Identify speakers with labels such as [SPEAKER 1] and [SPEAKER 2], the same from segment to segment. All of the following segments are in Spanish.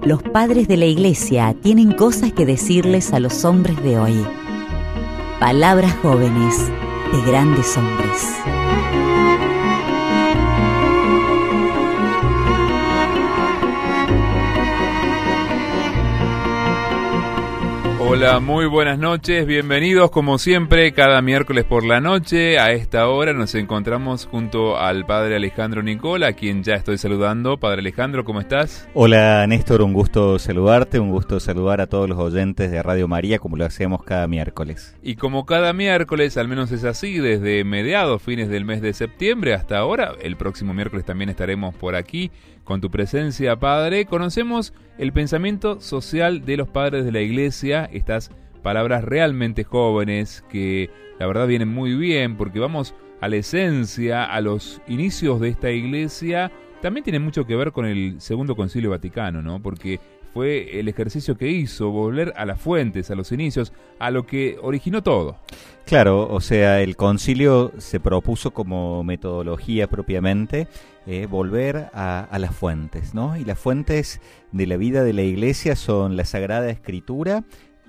[SPEAKER 1] Los padres de la Iglesia tienen cosas que decirles a los hombres de hoy. Palabras jóvenes de grandes hombres.
[SPEAKER 2] Hola, muy buenas noches, bienvenidos como siempre cada miércoles por la noche. A esta hora nos encontramos junto al Padre Alejandro Nicola, a quien ya estoy saludando. Padre Alejandro, ¿cómo estás?
[SPEAKER 3] Hola Néstor, un gusto saludarte, un gusto saludar a todos los oyentes de Radio María como lo hacemos cada miércoles.
[SPEAKER 2] Y como cada miércoles, al menos es así, desde mediados, fines del mes de septiembre hasta ahora, el próximo miércoles también estaremos por aquí con tu presencia, Padre. Conocemos el pensamiento social de los padres de la Iglesia, estas palabras realmente jóvenes que la verdad vienen muy bien porque vamos a la esencia, a los inicios de esta Iglesia. También tiene mucho que ver con el Segundo Concilio Vaticano, ¿no? Porque fue el ejercicio que hizo, volver a las fuentes, a los inicios, a lo que originó todo.
[SPEAKER 3] Claro, o sea, el concilio se propuso como metodología propiamente volver a las fuentes, ¿no? Y las fuentes de la vida de la Iglesia son la Sagrada Escritura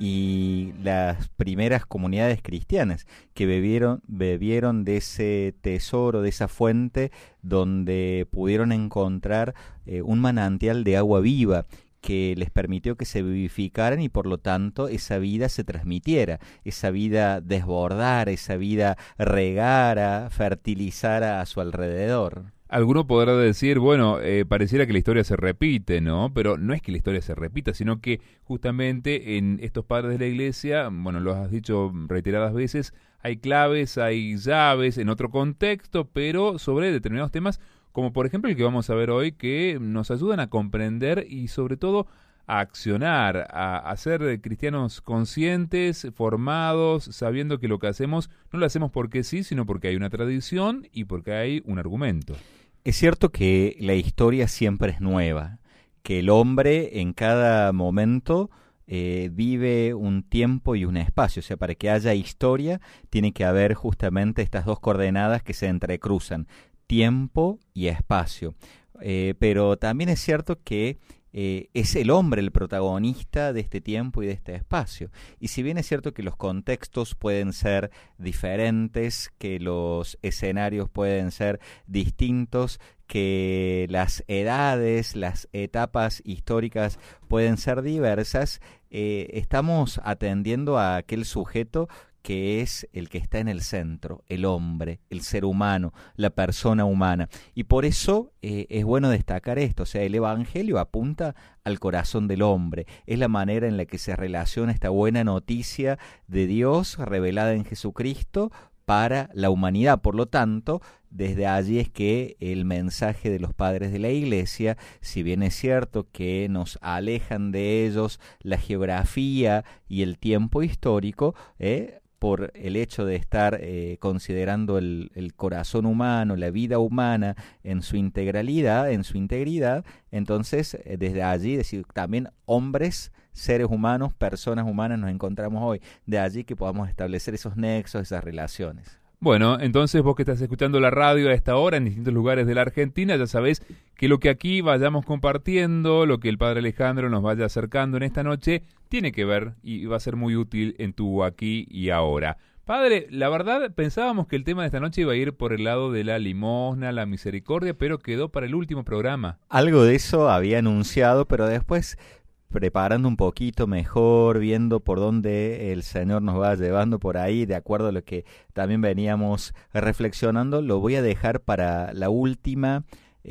[SPEAKER 3] y las primeras comunidades cristianas que bebieron de ese tesoro, de esa fuente donde pudieron encontrar un manantial de agua viva que les permitió que se vivificaran y por lo tanto esa vida se transmitiera, esa vida desbordara, esa vida regara, fertilizara a su alrededor.
[SPEAKER 2] Alguno podrá decir, bueno, pareciera que la historia se repite, ¿no? Pero no es que la historia se repita, sino que justamente en estos padres de la Iglesia, bueno, lo has dicho reiteradas veces, hay claves, hay llaves en otro contexto, pero sobre determinados temas, como por ejemplo el que vamos a ver hoy, que nos ayudan a comprender y sobre todo a accionar, a ser cristianos conscientes, formados, sabiendo que lo que hacemos no lo hacemos porque sí, sino porque hay una tradición y porque hay un argumento.
[SPEAKER 3] Es cierto que la historia siempre es nueva, que el hombre en cada momento vive un tiempo y un espacio, o sea, para que haya historia tiene que haber justamente estas dos coordenadas que se entrecruzan, tiempo y espacio. Pero también es cierto que es el hombre el protagonista de este tiempo y de este espacio. Y si bien es cierto que los contextos pueden ser diferentes, que los escenarios pueden ser distintos, que las edades, las etapas históricas pueden ser diversas, estamos atendiendo a aquel sujeto que es el que está en el centro, el hombre, el ser humano, la persona humana. Y por eso es bueno destacar esto, o sea, el Evangelio apunta al corazón del hombre, es la manera en la que se relaciona esta buena noticia de Dios revelada en Jesucristo para la humanidad. Por lo tanto, desde allí es que el mensaje de los padres de la Iglesia, si bien es cierto que nos alejan de ellos la geografía y el tiempo histórico, por el hecho de estar considerando el corazón humano, la vida humana en su integralidad, en su integridad, entonces desde allí decir también hombres, seres humanos, personas humanas nos encontramos hoy, de allí que podamos establecer esos nexos, esas relaciones.
[SPEAKER 2] Bueno, entonces vos que estás escuchando la radio a esta hora en distintos lugares de la Argentina, ya sabés que lo que aquí vayamos compartiendo, lo que el Padre Alejandro nos vaya acercando en esta noche, tiene que ver y va a ser muy útil en tu aquí y ahora. Padre, la verdad pensábamos que el tema de esta noche iba a ir por el lado de la limosna, la misericordia, pero quedó para el último programa.
[SPEAKER 3] Algo de eso había anunciado, pero después, preparando un poquito mejor, viendo por dónde el Señor nos va llevando por ahí, de acuerdo a lo que también veníamos reflexionando, lo voy a dejar para la última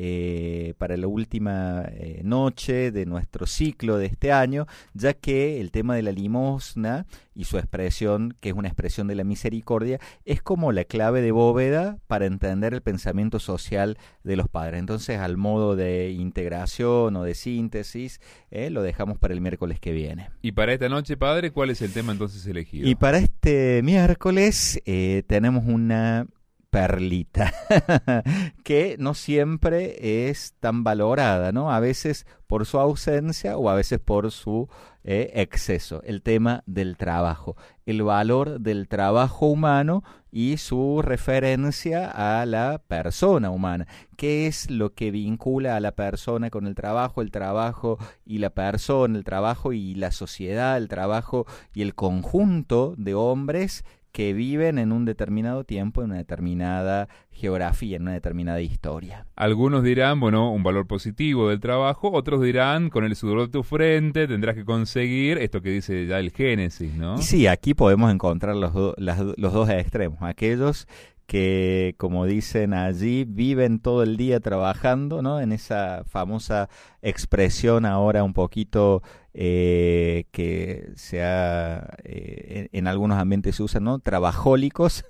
[SPEAKER 3] noche de nuestro ciclo de este año, ya que el tema de la limosna y su expresión, que es una expresión de la misericordia, es como la clave de bóveda para entender el pensamiento social de los padres. Entonces, al modo de integración o de síntesis, lo dejamos para el miércoles que viene.
[SPEAKER 2] Y para esta noche, Padre, ¿cuál es el tema entonces elegido?
[SPEAKER 3] Y para este miércoles tenemos una perlita que no siempre es tan valorada, ¿no? A veces por su ausencia o a veces por su exceso. El tema del trabajo, el valor del trabajo humano y su referencia a la persona humana. ¿Qué es lo que vincula a la persona con el trabajo y la persona, el trabajo y la sociedad, el trabajo y el conjunto de hombres que viven en un determinado tiempo, en una determinada geografía, en una determinada historia?
[SPEAKER 2] Algunos dirán, bueno, un valor positivo del trabajo, otros dirán, con el sudor de tu frente tendrás que conseguir esto que dice ya el Génesis, ¿no?
[SPEAKER 3] Y sí, aquí podemos encontrar los dos extremos, aquellos que, como dicen allí, viven todo el día trabajando, ¿no? En esa famosa expresión ahora un poquito que se ha, en algunos ambientes se usan, ¿no? Trabajólicos,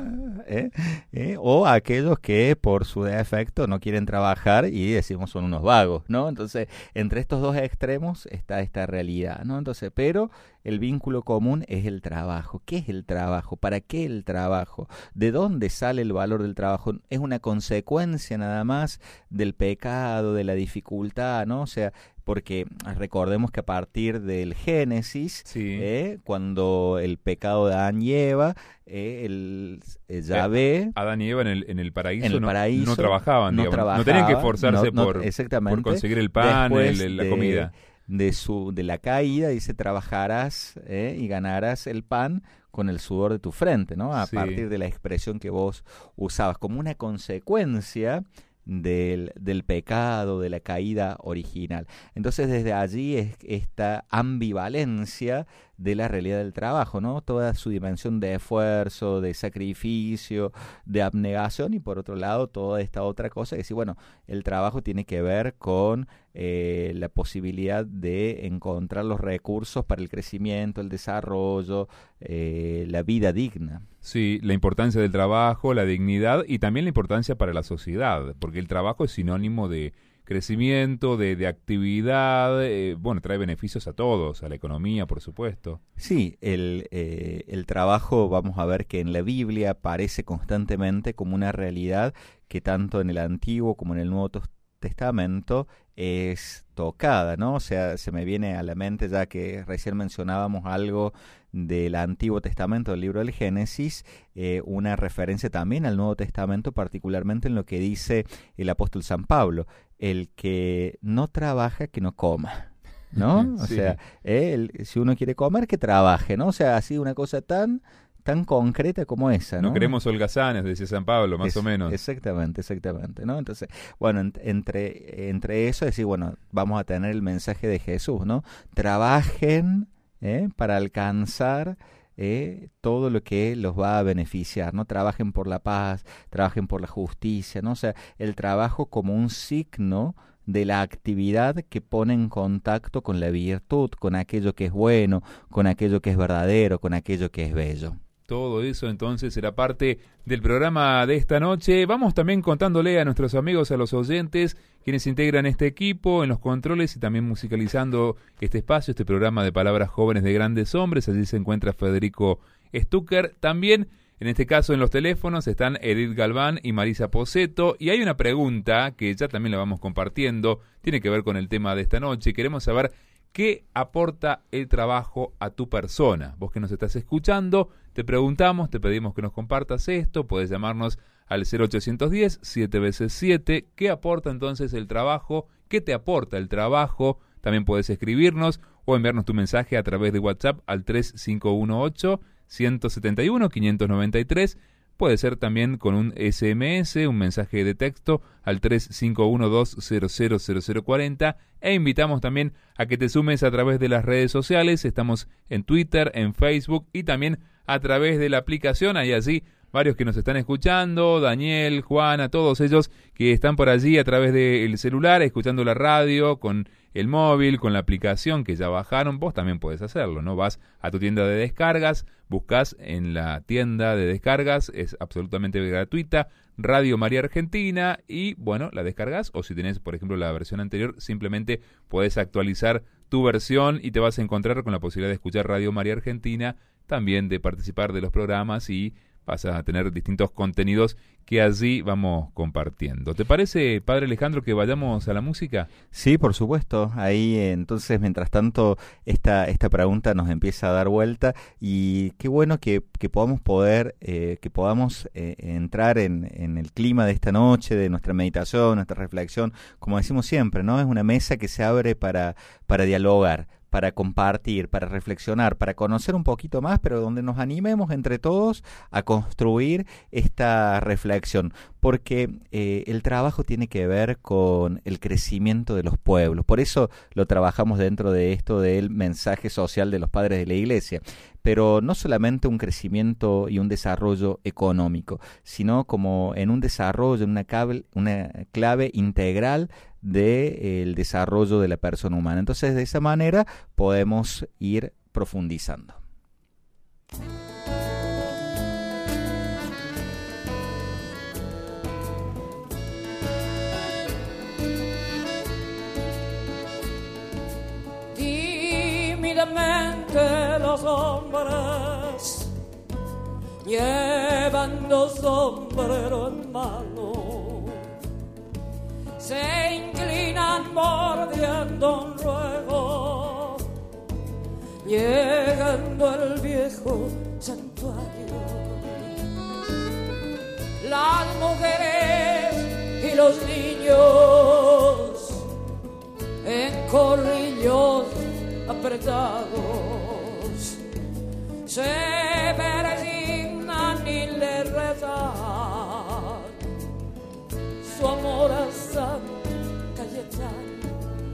[SPEAKER 3] o aquellos que por su defecto no quieren trabajar y decimos son unos vagos, ¿no? Entonces, entre estos dos extremos está esta realidad, ¿no? Entonces, pero el vínculo común es el trabajo. ¿Qué es el trabajo? ¿Para qué el trabajo? ¿De dónde sale el valor del trabajo? ¿Es una consecuencia nada más del pecado, de la dificultad, ¿no? O sea, porque recordemos que a partir del Génesis,
[SPEAKER 2] sí,
[SPEAKER 3] cuando el pecado de Adán y Eva, Yahvé,
[SPEAKER 2] Adán y Eva en el paraíso,
[SPEAKER 3] paraíso
[SPEAKER 2] no trabajaban, no tenían que esforzarse por conseguir el pan, la comida.
[SPEAKER 3] De la caída, dice, trabajarás y ganarás el pan con el sudor de tu frente, ¿no? A partir de la expresión que vos usabas, como una consecuencia del pecado, de la caída original. Entonces, desde allí es esta ambivalencia de la realidad del trabajo, ¿no? Toda su dimensión de esfuerzo, de sacrificio, de abnegación, y por otro lado toda esta otra cosa que sí, bueno, el trabajo tiene que ver con la posibilidad de encontrar los recursos para el crecimiento, el desarrollo, la vida digna.
[SPEAKER 2] Sí, la importancia del trabajo, la dignidad y también la importancia para la sociedad, porque el trabajo es sinónimo de crecimiento, de actividad, bueno, trae beneficios a todos, a la economía, por supuesto.
[SPEAKER 3] Sí, el trabajo, vamos a ver que en la Biblia aparece constantemente como una realidad que tanto en el Antiguo como en el Nuevo Testamento es tocada, ¿no? O sea, se me viene a la mente, ya que recién mencionábamos algo del Antiguo Testamento, del libro del Génesis, una referencia también al Nuevo Testamento, particularmente en lo que dice el apóstol San Pablo: el que no trabaja, que no coma, ¿no? O sea, si uno quiere comer, que trabaje, ¿no? O sea, así una cosa tan concreta como esa, ¿no?
[SPEAKER 2] No queremos holgazanes, decía San Pablo, más o menos.
[SPEAKER 3] Exactamente, ¿no? Entonces, bueno, entre eso, es decir, bueno, vamos a tener el mensaje de Jesús, ¿no? Trabajen para alcanzar todo lo que los va a beneficiar, ¿no? Trabajen por la paz, trabajen por la justicia, ¿no? O sea, el trabajo como un signo de la actividad que pone en contacto con la virtud, con aquello que es bueno, con aquello que es verdadero, con aquello que es bello.
[SPEAKER 2] Todo eso entonces será parte del programa de esta noche. Vamos también contándole a nuestros amigos, a los oyentes, quienes integran este equipo en los controles y también musicalizando este espacio, este programa de Palabras Jóvenes de Grandes Hombres. Allí se encuentra Federico Stucker. También, en este caso, en los teléfonos están Edith Galván y Marisa Posetto. Y hay una pregunta que ya también la vamos compartiendo, tiene que ver con el tema de esta noche. Queremos saber qué aporta el trabajo a tu persona. Vos que nos estás escuchando, te preguntamos, te pedimos que nos compartas esto. Puedes llamarnos al 0810 7x7. ¿Qué aporta entonces el trabajo? ¿Qué te aporta el trabajo? También puedes escribirnos o enviarnos tu mensaje a través de WhatsApp al 3518-171-593. Puede ser también con un SMS, un mensaje de texto al 3512000040, e invitamos también a que te sumes a través de las redes sociales. Estamos en Twitter, en Facebook y también a través de la aplicación. Hay allí varios que nos están escuchando, Daniel, Juana, todos ellos que están por allí a través del celular, escuchando la radio, con el móvil, con la aplicación que ya bajaron. Vos también puedes hacerlo, ¿no? Vas a tu tienda de descargas, buscas en la tienda de descargas, es absolutamente gratuita, Radio María Argentina, y bueno, la descargas, o si tenés, por ejemplo, la versión anterior, simplemente podés actualizar tu versión y te vas a encontrar con la posibilidad de escuchar Radio María Argentina, también de participar de los programas y vas a tener distintos contenidos que allí vamos compartiendo. ¿Te parece, Padre Alejandro, que vayamos a la música?
[SPEAKER 3] Sí, por supuesto. Ahí entonces, mientras tanto, esta pregunta nos empieza a dar vuelta y qué bueno que podamos entrar en el clima de esta noche, de nuestra meditación, nuestra reflexión. Como decimos siempre, ¿no? Es una mesa que se abre para dialogar, para compartir, para reflexionar, para conocer un poquito más, pero donde nos animemos entre todos a construir esta reflexión, porque el trabajo tiene que ver con el crecimiento de los pueblos. Por eso lo trabajamos dentro de esto del mensaje social de los padres de la Iglesia, pero no solamente un crecimiento y un desarrollo económico, sino como en un desarrollo, en una clave integral del desarrollo de la persona humana. Entonces, de esa manera podemos ir profundizando.
[SPEAKER 4] Tímidamente los hombres llevando sombrero en mano se inclinan bordeando un ruego, llegando al viejo santuario. Las mujeres y los niños en corrillos apretados se persignan y le rezan su amor a San Cayetano.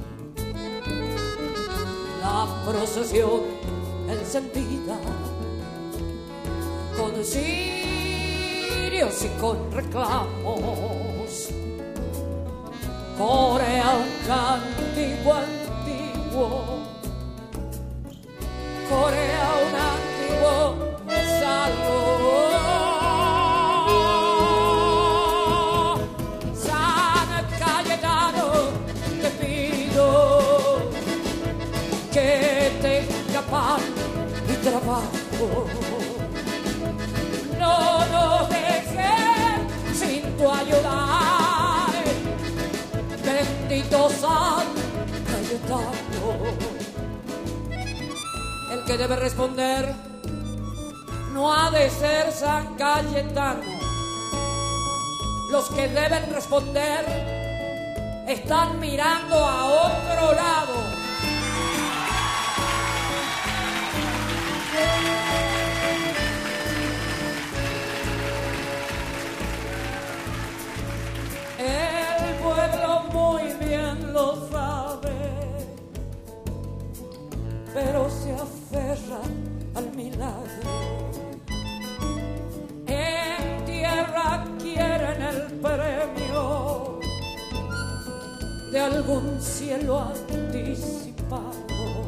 [SPEAKER 4] La procesión encendida con cirios y con reclamos corea un cántico antiguo, corea un antiguo salmo. Pan y trabajo, no nos dejes sin tu ayuda, bendito San Cayetano. El que debe responder no ha de ser San Cayetano. Los que deben responder están mirando a otro lado. El pueblo muy bien lo sabe, pero se aferra al milagro. En tierra quieren el premio de algún cielo anticipado.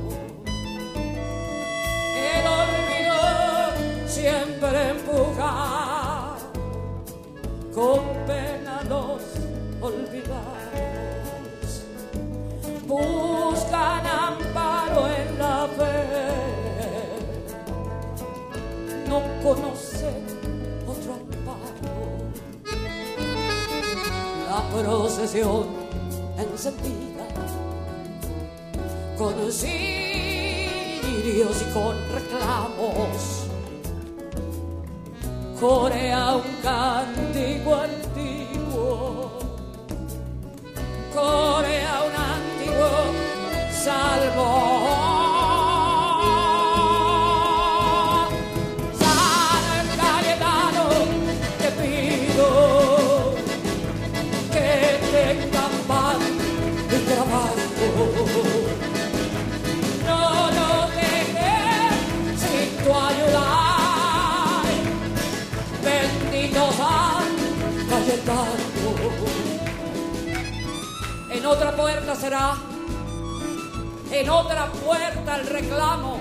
[SPEAKER 4] El olvido siempre empuja, con pena los olvidados buscan amparo en la fe, no conocen otro amparo. La procesión encendida con cirios y con reclamos corea un cántico antiguo, corea un antiguo salmo. San Cayetano, te pido que tengan pan y trabajo, no nos dejes sin tu ayuda, bendito San Cayetano. En otra puerta será, en otra puerta el reclamo.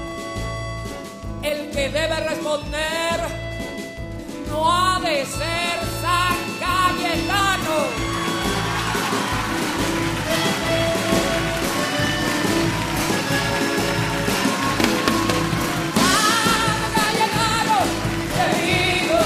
[SPEAKER 4] El que debe responder no ha de ser San Cayetano. San Cayetano, te digo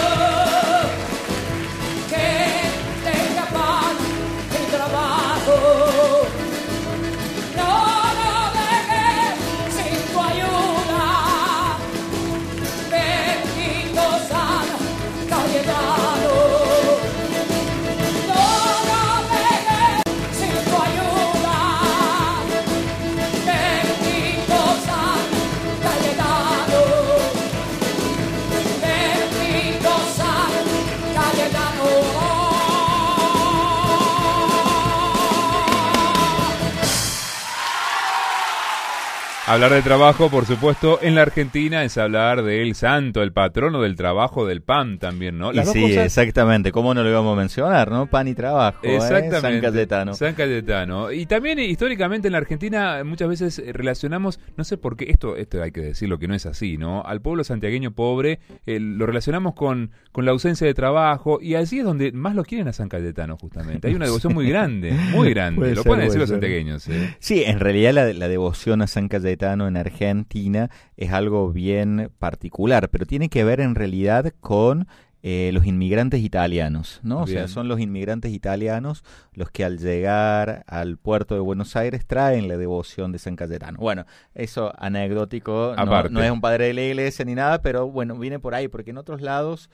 [SPEAKER 2] Hablar de trabajo, por supuesto, en la Argentina es hablar del santo, el patrono del trabajo, del pan también, ¿no?
[SPEAKER 3] Las dos cosas... exactamente. ¿Cómo no lo íbamos a mencionar, no? Pan y trabajo,
[SPEAKER 2] exactamente.
[SPEAKER 3] San Cayetano.
[SPEAKER 2] San Cayetano. Y también históricamente en la Argentina muchas veces relacionamos, no sé por qué, esto hay que decirlo que no es así, ¿no? Al pueblo santiagueño pobre lo relacionamos con la ausencia de trabajo y allí es donde más lo quieren a San Cayetano, justamente. Hay una devoción muy grande, muy grande. Lo pueden decir los santiagueños.
[SPEAKER 3] Sí, en realidad la devoción a San Cayetano en Argentina es algo bien particular, pero tiene que ver en realidad con los inmigrantes italianos, ¿no?
[SPEAKER 2] Bien.
[SPEAKER 3] O sea, son los inmigrantes italianos los que al llegar al puerto de Buenos Aires traen la devoción de San Cayetano. Bueno, eso anecdótico, no es un padre de la iglesia ni nada, pero bueno, viene por ahí, porque en otros lados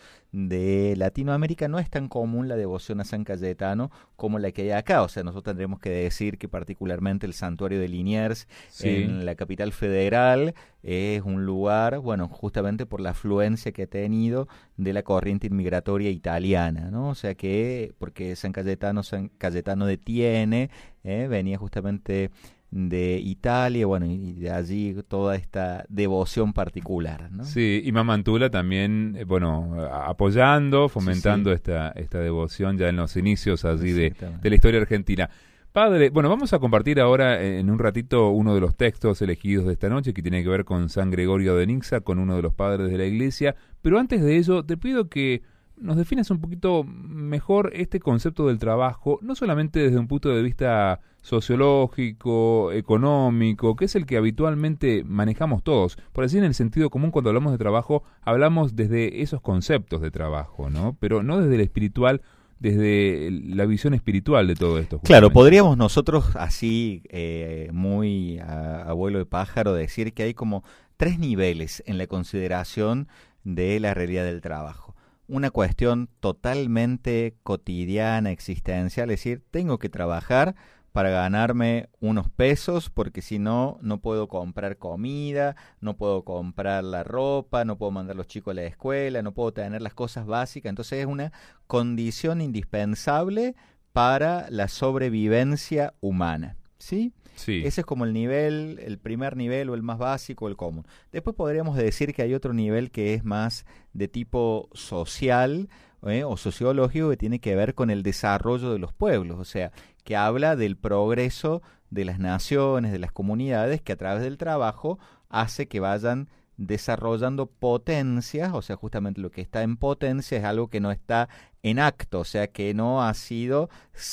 [SPEAKER 3] de Latinoamérica no es tan común la devoción a San Cayetano como la que hay acá. O sea, nosotros tendremos que decir que particularmente el santuario de Liniers, sí, en la capital federal, es un lugar, bueno, justamente por la afluencia que ha tenido de la corriente inmigratoria italiana, ¿no? O sea que, porque San Cayetano detiene, venía justamente de Italia, bueno, y de allí toda esta devoción particular, ¿no?
[SPEAKER 2] Sí, y Mamantula también, bueno, apoyando, fomentando
[SPEAKER 3] sí, sí.
[SPEAKER 2] esta devoción ya en los inicios allí de la historia argentina. Padre, bueno, vamos a compartir ahora en un ratito uno de los textos elegidos de esta noche que tiene que ver con San Gregorio de Nixa, con uno de los padres de la Iglesia, pero antes de ello te pido que nos definas un poquito mejor este concepto del trabajo, no solamente desde un punto de vista sociológico, económico, que es el que habitualmente manejamos todos. Por así, en el sentido común, cuando hablamos de trabajo, hablamos desde esos conceptos de trabajo, ¿no? Pero no desde el espiritual, desde la visión espiritual de todo esto.
[SPEAKER 3] Claro, podríamos nosotros así, muy a vuelo de pájaro, decir que hay como 3 niveles en la consideración de la realidad del trabajo. Una cuestión totalmente cotidiana, existencial, es decir, tengo que trabajar para ganarme unos pesos, porque si no, no puedo comprar comida, no puedo comprar la ropa, no puedo mandar a los chicos a la escuela, no puedo tener las cosas básicas. Entonces es una condición indispensable para la sobrevivencia humana, ¿sí?
[SPEAKER 2] Sí.
[SPEAKER 3] Ese es como el primer nivel o el más básico, el común. Después podríamos decir que hay otro nivel que es más de tipo social o sociológico, que tiene que ver con el desarrollo de los pueblos, o sea, que habla del progreso de las naciones, de las comunidades, que a través del trabajo hace que vayan desarrollando potencias, o sea, justamente lo que está en potencia es algo que no está en acto, o sea, que no ha sido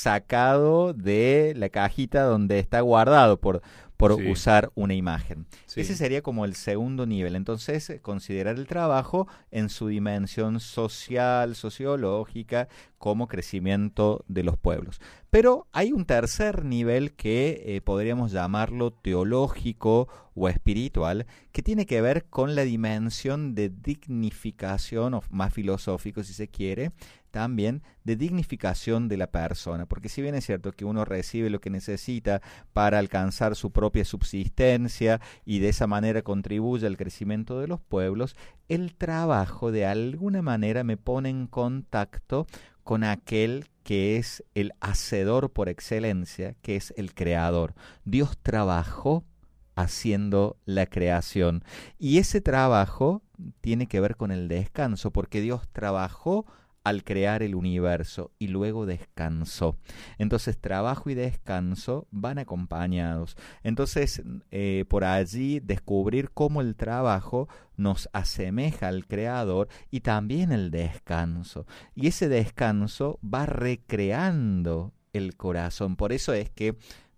[SPEAKER 3] sacado de la cajita donde está guardado, por sí, usar una imagen. Sí. Ese sería como el segundo nivel. Entonces, considerar el trabajo en su dimensión social, sociológica, como crecimiento de los pueblos. Pero hay un tercer nivel que podríamos llamarlo teológico o espiritual, que tiene que ver con la dimensión de dignificación, o más filosófico si se quiere, también de dignificación de la persona, porque si bien es cierto que uno recibe lo que necesita para alcanzar su propia subsistencia y de esa manera contribuye al crecimiento de los pueblos, el trabajo de alguna manera me pone en contacto con aquel que es el hacedor por excelencia, que es el creador. Dios trabajó haciendo la creación y ese trabajo tiene que ver con el descanso, porque Dios trabajó al crear el universo y luego descansó. Entonces trabajo y descanso van acompañados. Entonces por allí descubrir cómo el trabajo nos asemeja al creador y también el descanso. Y ese descanso va recreando el corazón. Por eso es que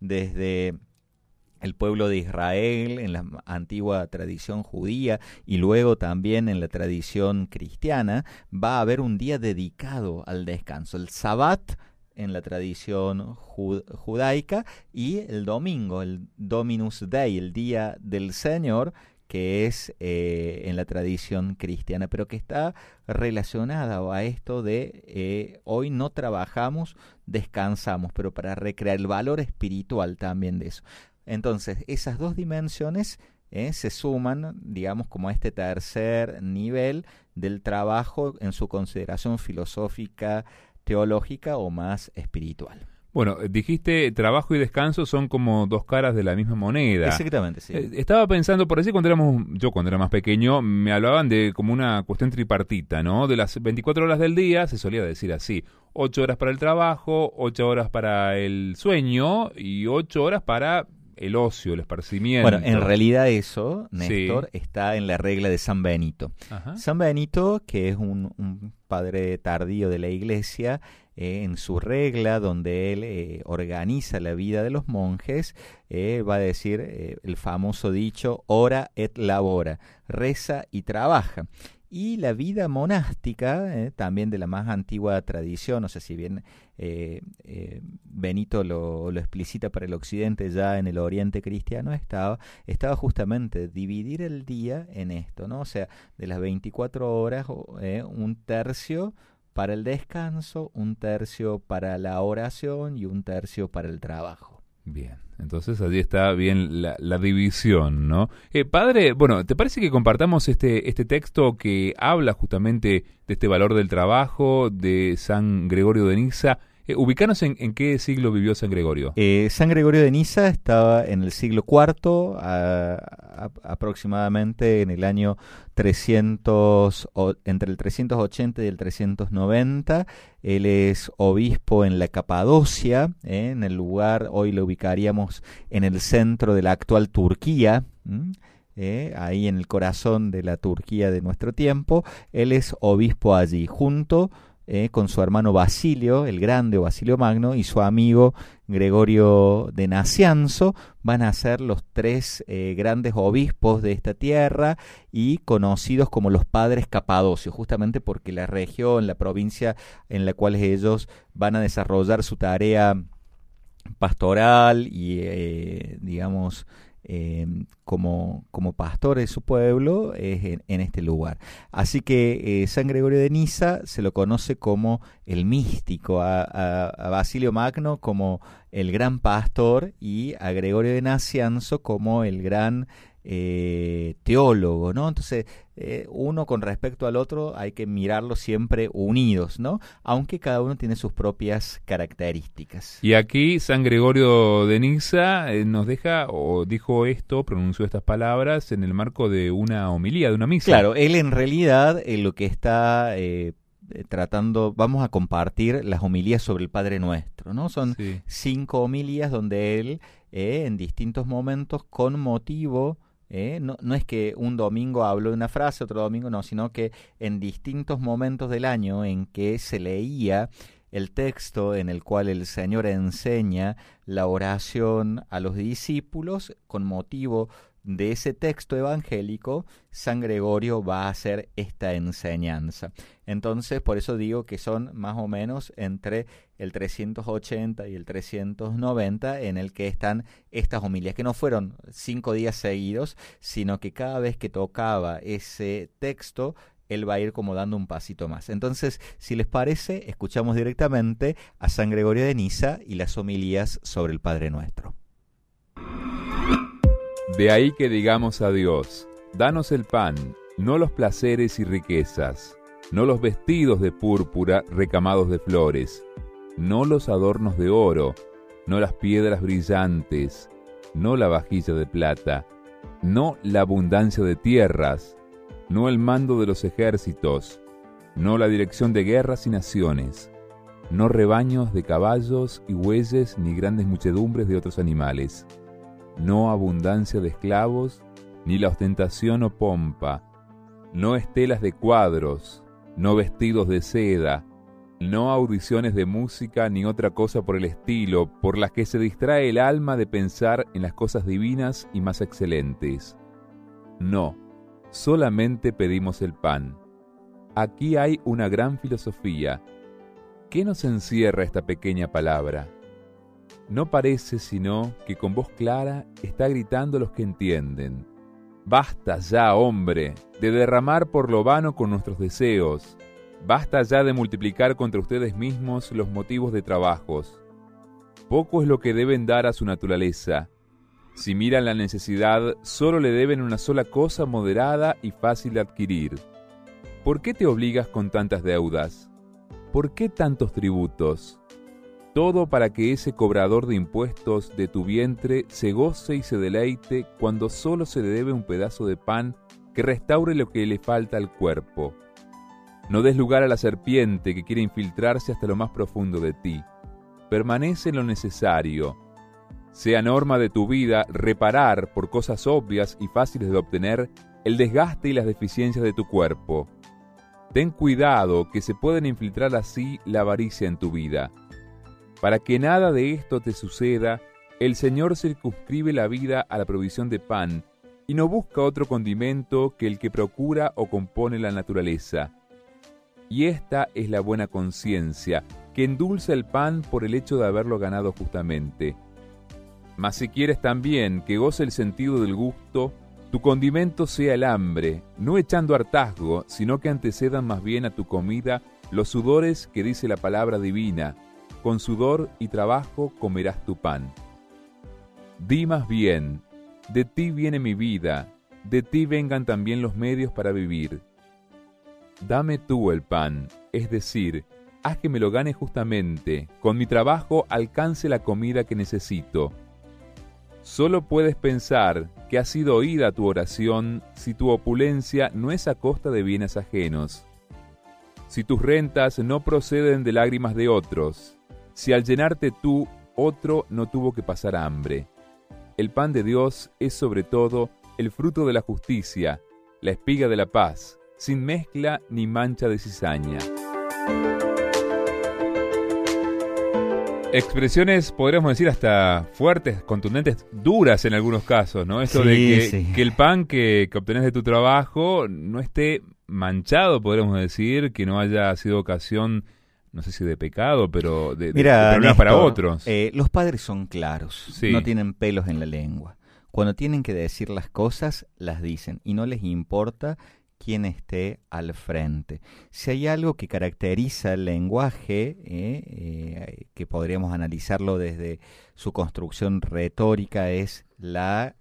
[SPEAKER 3] desde el pueblo de Israel, en la antigua tradición judía y luego también en la tradición cristiana, va a haber un día dedicado al descanso. El Sabbat en la tradición judaica, y el domingo, el Dominus Dei, el Día del Señor, que es en la tradición cristiana, pero que está relacionada a esto de hoy no trabajamos, descansamos, pero para recrear el valor espiritual también de eso. Entonces, esas dos dimensiones se suman, digamos, como a este tercer nivel del trabajo en su consideración filosófica, teológica o más espiritual.
[SPEAKER 2] Bueno, dijiste trabajo y descanso son como dos caras de la misma moneda.
[SPEAKER 3] Exactamente, sí.
[SPEAKER 2] Estaba pensando, por así cuando era más pequeño, me hablaban de como una cuestión tripartita, ¿no? De las 24 horas del día, se solía decir así, 8 horas para el trabajo, 8 horas para el sueño y 8 horas para el ocio, el esparcimiento.
[SPEAKER 3] Bueno, en realidad eso, Néstor, está en la regla de San Benito.
[SPEAKER 2] Ajá.
[SPEAKER 3] San Benito, que es un padre tardío de la Iglesia, en su regla donde él organiza la vida de los monjes, va a decir el famoso dicho, ora et labora, reza y trabaja. Y la vida monástica, también de la más antigua tradición, no sé si bien Benito lo explicita para el occidente, ya en el oriente cristiano estaba justamente dividir el día en esto, ¿no? O sea, de las 24 horas, un tercio para el descanso, un tercio para la oración y un tercio para el trabajo.
[SPEAKER 2] Bien, entonces allí está bien la división, ¿no? Padre, bueno, ¿te parece que compartamos este texto que habla justamente de este valor del trabajo de San Gregorio de Niza? Ubicanos en qué siglo vivió San Gregorio.
[SPEAKER 3] San Gregorio de Niza estaba en el siglo IV, aproximadamente en el año 300, entre el 380 y el 390. Él es obispo en la Capadocia, en el lugar, hoy lo ubicaríamos en el centro de la actual Turquía, ahí en el corazón de la Turquía de nuestro tiempo. Él es obispo allí, junto con su hermano Basilio, el Grande o Basilio Magno, y su amigo Gregorio de Nacianzo. Van a ser los tres grandes obispos de esta tierra y conocidos como los padres capadocios, justamente porque la región, la provincia en la cual ellos van a desarrollar su tarea pastoral y digamos como pastores de su pueblo es en este lugar. Así que San Gregorio de Niza se lo conoce como el místico, a Basilio Magno como el gran pastor y a Gregorio de Nacianzo como el gran teólogo, ¿no? Entonces, uno con respecto al otro hay que mirarlo siempre unidos, ¿no? Aunque cada uno tiene sus propias características.
[SPEAKER 2] Y aquí San Gregorio de Niza nos deja, o dijo esto, pronunció estas palabras en el marco de una homilía, de una misa.
[SPEAKER 3] Claro, él en realidad lo que está tratando, vamos a compartir las homilías sobre el Padre Nuestro, ¿no? Son 5 homilías donde él en distintos momentos con motivo no es que un domingo habló de una frase, otro domingo no, sino que en distintos momentos del año en que se leía el texto en el cual el Señor enseña la oración a los discípulos, con motivo de ese texto evangélico, San Gregorio va a hacer esta enseñanza. Entonces, por eso digo que son más o menos entre el 380 y el 390 en el que están estas homilías, que no fueron 5 días seguidos, sino que cada vez que tocaba ese texto, él va a ir como dando un pasito más. Entonces, si les parece, escuchamos directamente a San Gregorio de Niza y las homilías sobre el Padre Nuestro.
[SPEAKER 2] De ahí que digamos a Dios, danos el pan, no los placeres y riquezas, no los vestidos de púrpura recamados de flores, no los adornos de oro, no las piedras brillantes, no la vajilla de plata, no la abundancia de tierras, no el mando de los ejércitos, no la dirección de guerras y naciones, no rebaños de caballos y bueyes ni grandes muchedumbres de otros animales, no abundancia de esclavos, ni la ostentación o pompa, no estelas de cuadros, no vestidos de seda, no audiciones de música ni otra cosa por el estilo, por las que se distrae el alma de pensar en las cosas divinas y más excelentes. No, solamente pedimos el pan. Aquí hay una gran filosofía, ¿Qué nos encierra esta pequeña palabra? No parece sino que con voz clara está gritando a los que entienden. Basta ya, hombre, de derramar por lo vano con nuestros deseos. Basta ya de multiplicar contra ustedes mismos los motivos de trabajos. Poco es lo que deben dar a su naturaleza. Si miran la necesidad, solo le deben una sola cosa moderada y fácil de adquirir. ¿Por qué te obligas con tantas deudas? ¿Por qué tantos tributos? Todo para que ese cobrador de impuestos de tu vientre se goce y se deleite cuando solo se le debe un pedazo de pan que restaure lo que le falta al cuerpo. No des lugar a la serpiente que quiere infiltrarse hasta lo más profundo de ti. Permanece en lo necesario. Sea norma de tu vida reparar por cosas obvias y fáciles de obtener el desgaste y las deficiencias de tu cuerpo. Ten cuidado que se pueden infiltrar así la avaricia en tu vida. Para que nada de esto te suceda, el Señor circunscribe la vida a la provisión de pan y no busca otro condimento que el que procura o compone la naturaleza. Y esta es la buena conciencia, que endulza el pan por el hecho de haberlo ganado justamente. Mas si quieres también que goce el sentido del gusto, tu condimento sea el hambre, no echando hartazgo, sino que antecedan más bien a tu comida los sudores que dice la palabra divina. Con sudor y trabajo comerás tu pan. Di más bien, de ti viene mi vida, de ti vengan también los medios para vivir. Dame tú el pan, es decir, haz que me lo gane justamente, con mi trabajo alcance la comida que necesito. Solo puedes pensar que ha sido oída tu oración si tu opulencia no es a costa de bienes ajenos. Si tus rentas no proceden de lágrimas de otros, si al llenarte tú, otro no tuvo que pasar hambre. El pan de Dios es sobre todo el fruto de la justicia, la espiga de la paz, sin mezcla ni mancha de cizaña. Expresiones, podríamos decir, hasta fuertes, contundentes, duras en algunos casos, ¿no? Esto de que el pan que obtenés de tu trabajo no esté manchado, podríamos decir, que no haya sido ocasión, no sé si de pecado, pero de problema para otros.
[SPEAKER 3] Los padres son claros,
[SPEAKER 2] Sí.
[SPEAKER 3] no tienen pelos en la lengua. Cuando tienen que decir las cosas, las dicen, y no les importa quién esté al frente. Si hay algo que caracteriza el lenguaje, que podríamos analizarlo desde su construcción retórica, es la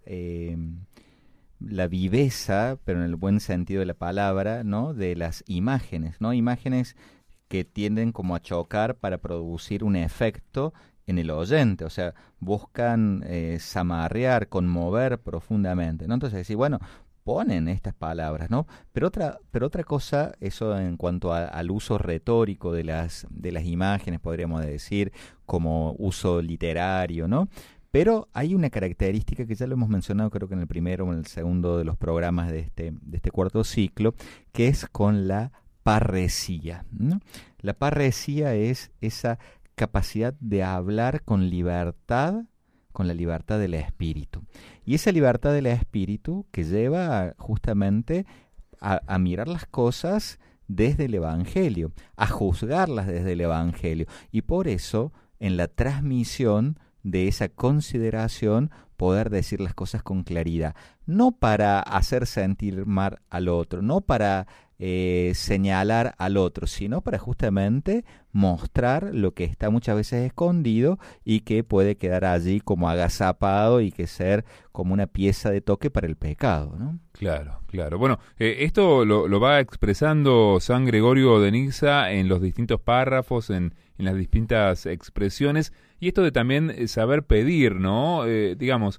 [SPEAKER 3] viveza, pero en el buen sentido de la palabra, ¿no?, de las imágenes, ¿no? Imágenes que tienden como a chocar para producir un efecto en el oyente, o sea, buscan zamarrear, conmover profundamente, ¿no? Entonces decir, bueno, ponen estas palabras, ¿no? Pero otra cosa, eso en cuanto al uso retórico de las imágenes, podríamos decir, como uso literario, ¿no? Pero hay una característica que ya lo hemos mencionado, creo que en el primero o en el segundo de los programas de este cuarto ciclo, que es con la parresía, ¿no? La parresía es esa capacidad de hablar con libertad, con la libertad del espíritu. Y esa libertad del espíritu que lleva justamente a mirar las cosas desde el Evangelio, a juzgarlas desde el Evangelio. Y por eso, en la transmisión de esa consideración, poder decir las cosas con claridad. No para hacer sentir mal al otro, no para señalar al otro, sino para justamente mostrar lo que está muchas veces escondido y que puede quedar allí como agazapado y que ser como una pieza de toque para el pecado, ¿no?
[SPEAKER 2] Claro, claro. Bueno, esto lo va expresando San Gregorio de Niza en los distintos párrafos, en las distintas expresiones, y esto de también saber pedir, ¿no? Digamos,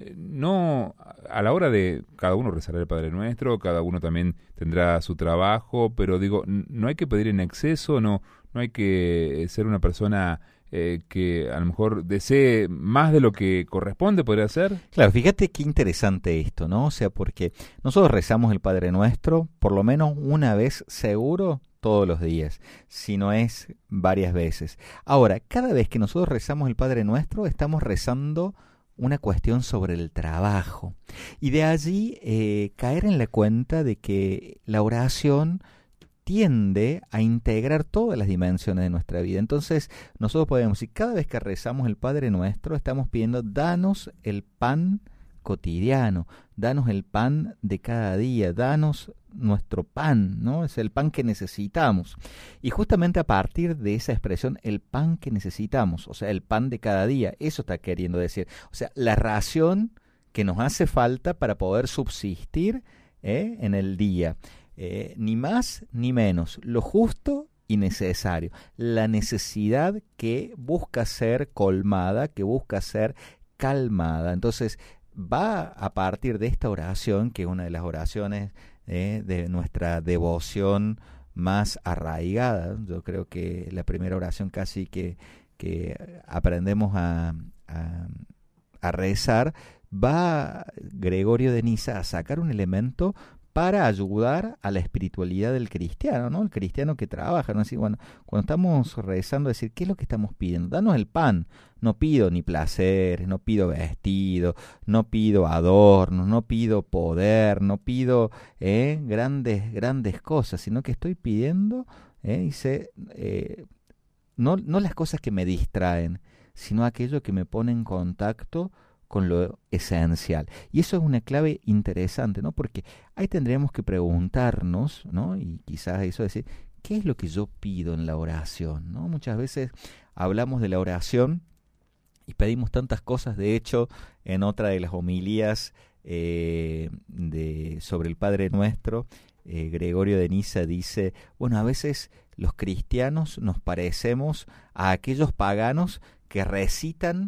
[SPEAKER 2] no a la hora de cada uno rezará el Padre Nuestro, cada uno también tendrá su trabajo, pero digo, no hay que pedir en exceso, no hay que ser una persona que a lo mejor desee más de lo que corresponde, ¿podría ser?
[SPEAKER 3] Claro, fíjate qué interesante esto, ¿no? O sea, porque nosotros rezamos el Padre Nuestro por lo menos una vez seguro todos los días, si no es varias veces. Ahora, cada vez que nosotros rezamos el Padre Nuestro, estamos rezando una cuestión sobre el trabajo. Y de allí caer en la cuenta de que la oración tiende a integrar todas las dimensiones de nuestra vida. Entonces, nosotros podemos decir, cada vez que rezamos el Padre Nuestro, estamos pidiendo, danos el pan cotidiano, danos el pan de cada día, danos nuestro pan, ¿no? Es el pan que necesitamos. Y justamente a partir de esa expresión, el pan que necesitamos, o sea, el pan de cada día, eso está queriendo decir. O sea, la ración que nos hace falta para poder subsistir en el día. Ni más ni menos, lo justo y necesario. La necesidad que busca ser colmada, que busca ser calmada. Entonces, va a partir de esta oración, que es una de las oraciones de nuestra devoción más arraigada. Yo creo que la primera oración casi que aprendemos a rezar, va Gregorio de Niza a sacar un elemento para ayudar a la espiritualidad del cristiano, ¿no? El cristiano que trabaja, ¿no? Así, bueno, cuando estamos rezando, decir, ¿qué es lo que estamos pidiendo? Danos el pan. No pido ni placeres, no pido vestido, no pido adornos, no pido poder, no pido grandes cosas, sino que estoy pidiendo, no las cosas que me distraen, sino aquello que me pone en contacto con lo esencial. Y eso es una clave interesante, ¿no? Porque ahí tendríamos que preguntarnos, ¿no? Y quizás eso decir, ¿qué es lo que yo pido en la oración? ¿No? Muchas veces hablamos de la oración y pedimos tantas cosas. De hecho, en otra de las homilías sobre el Padre Nuestro, Gregorio de Niza dice, bueno, a veces los cristianos nos parecemos a aquellos paganos que recitan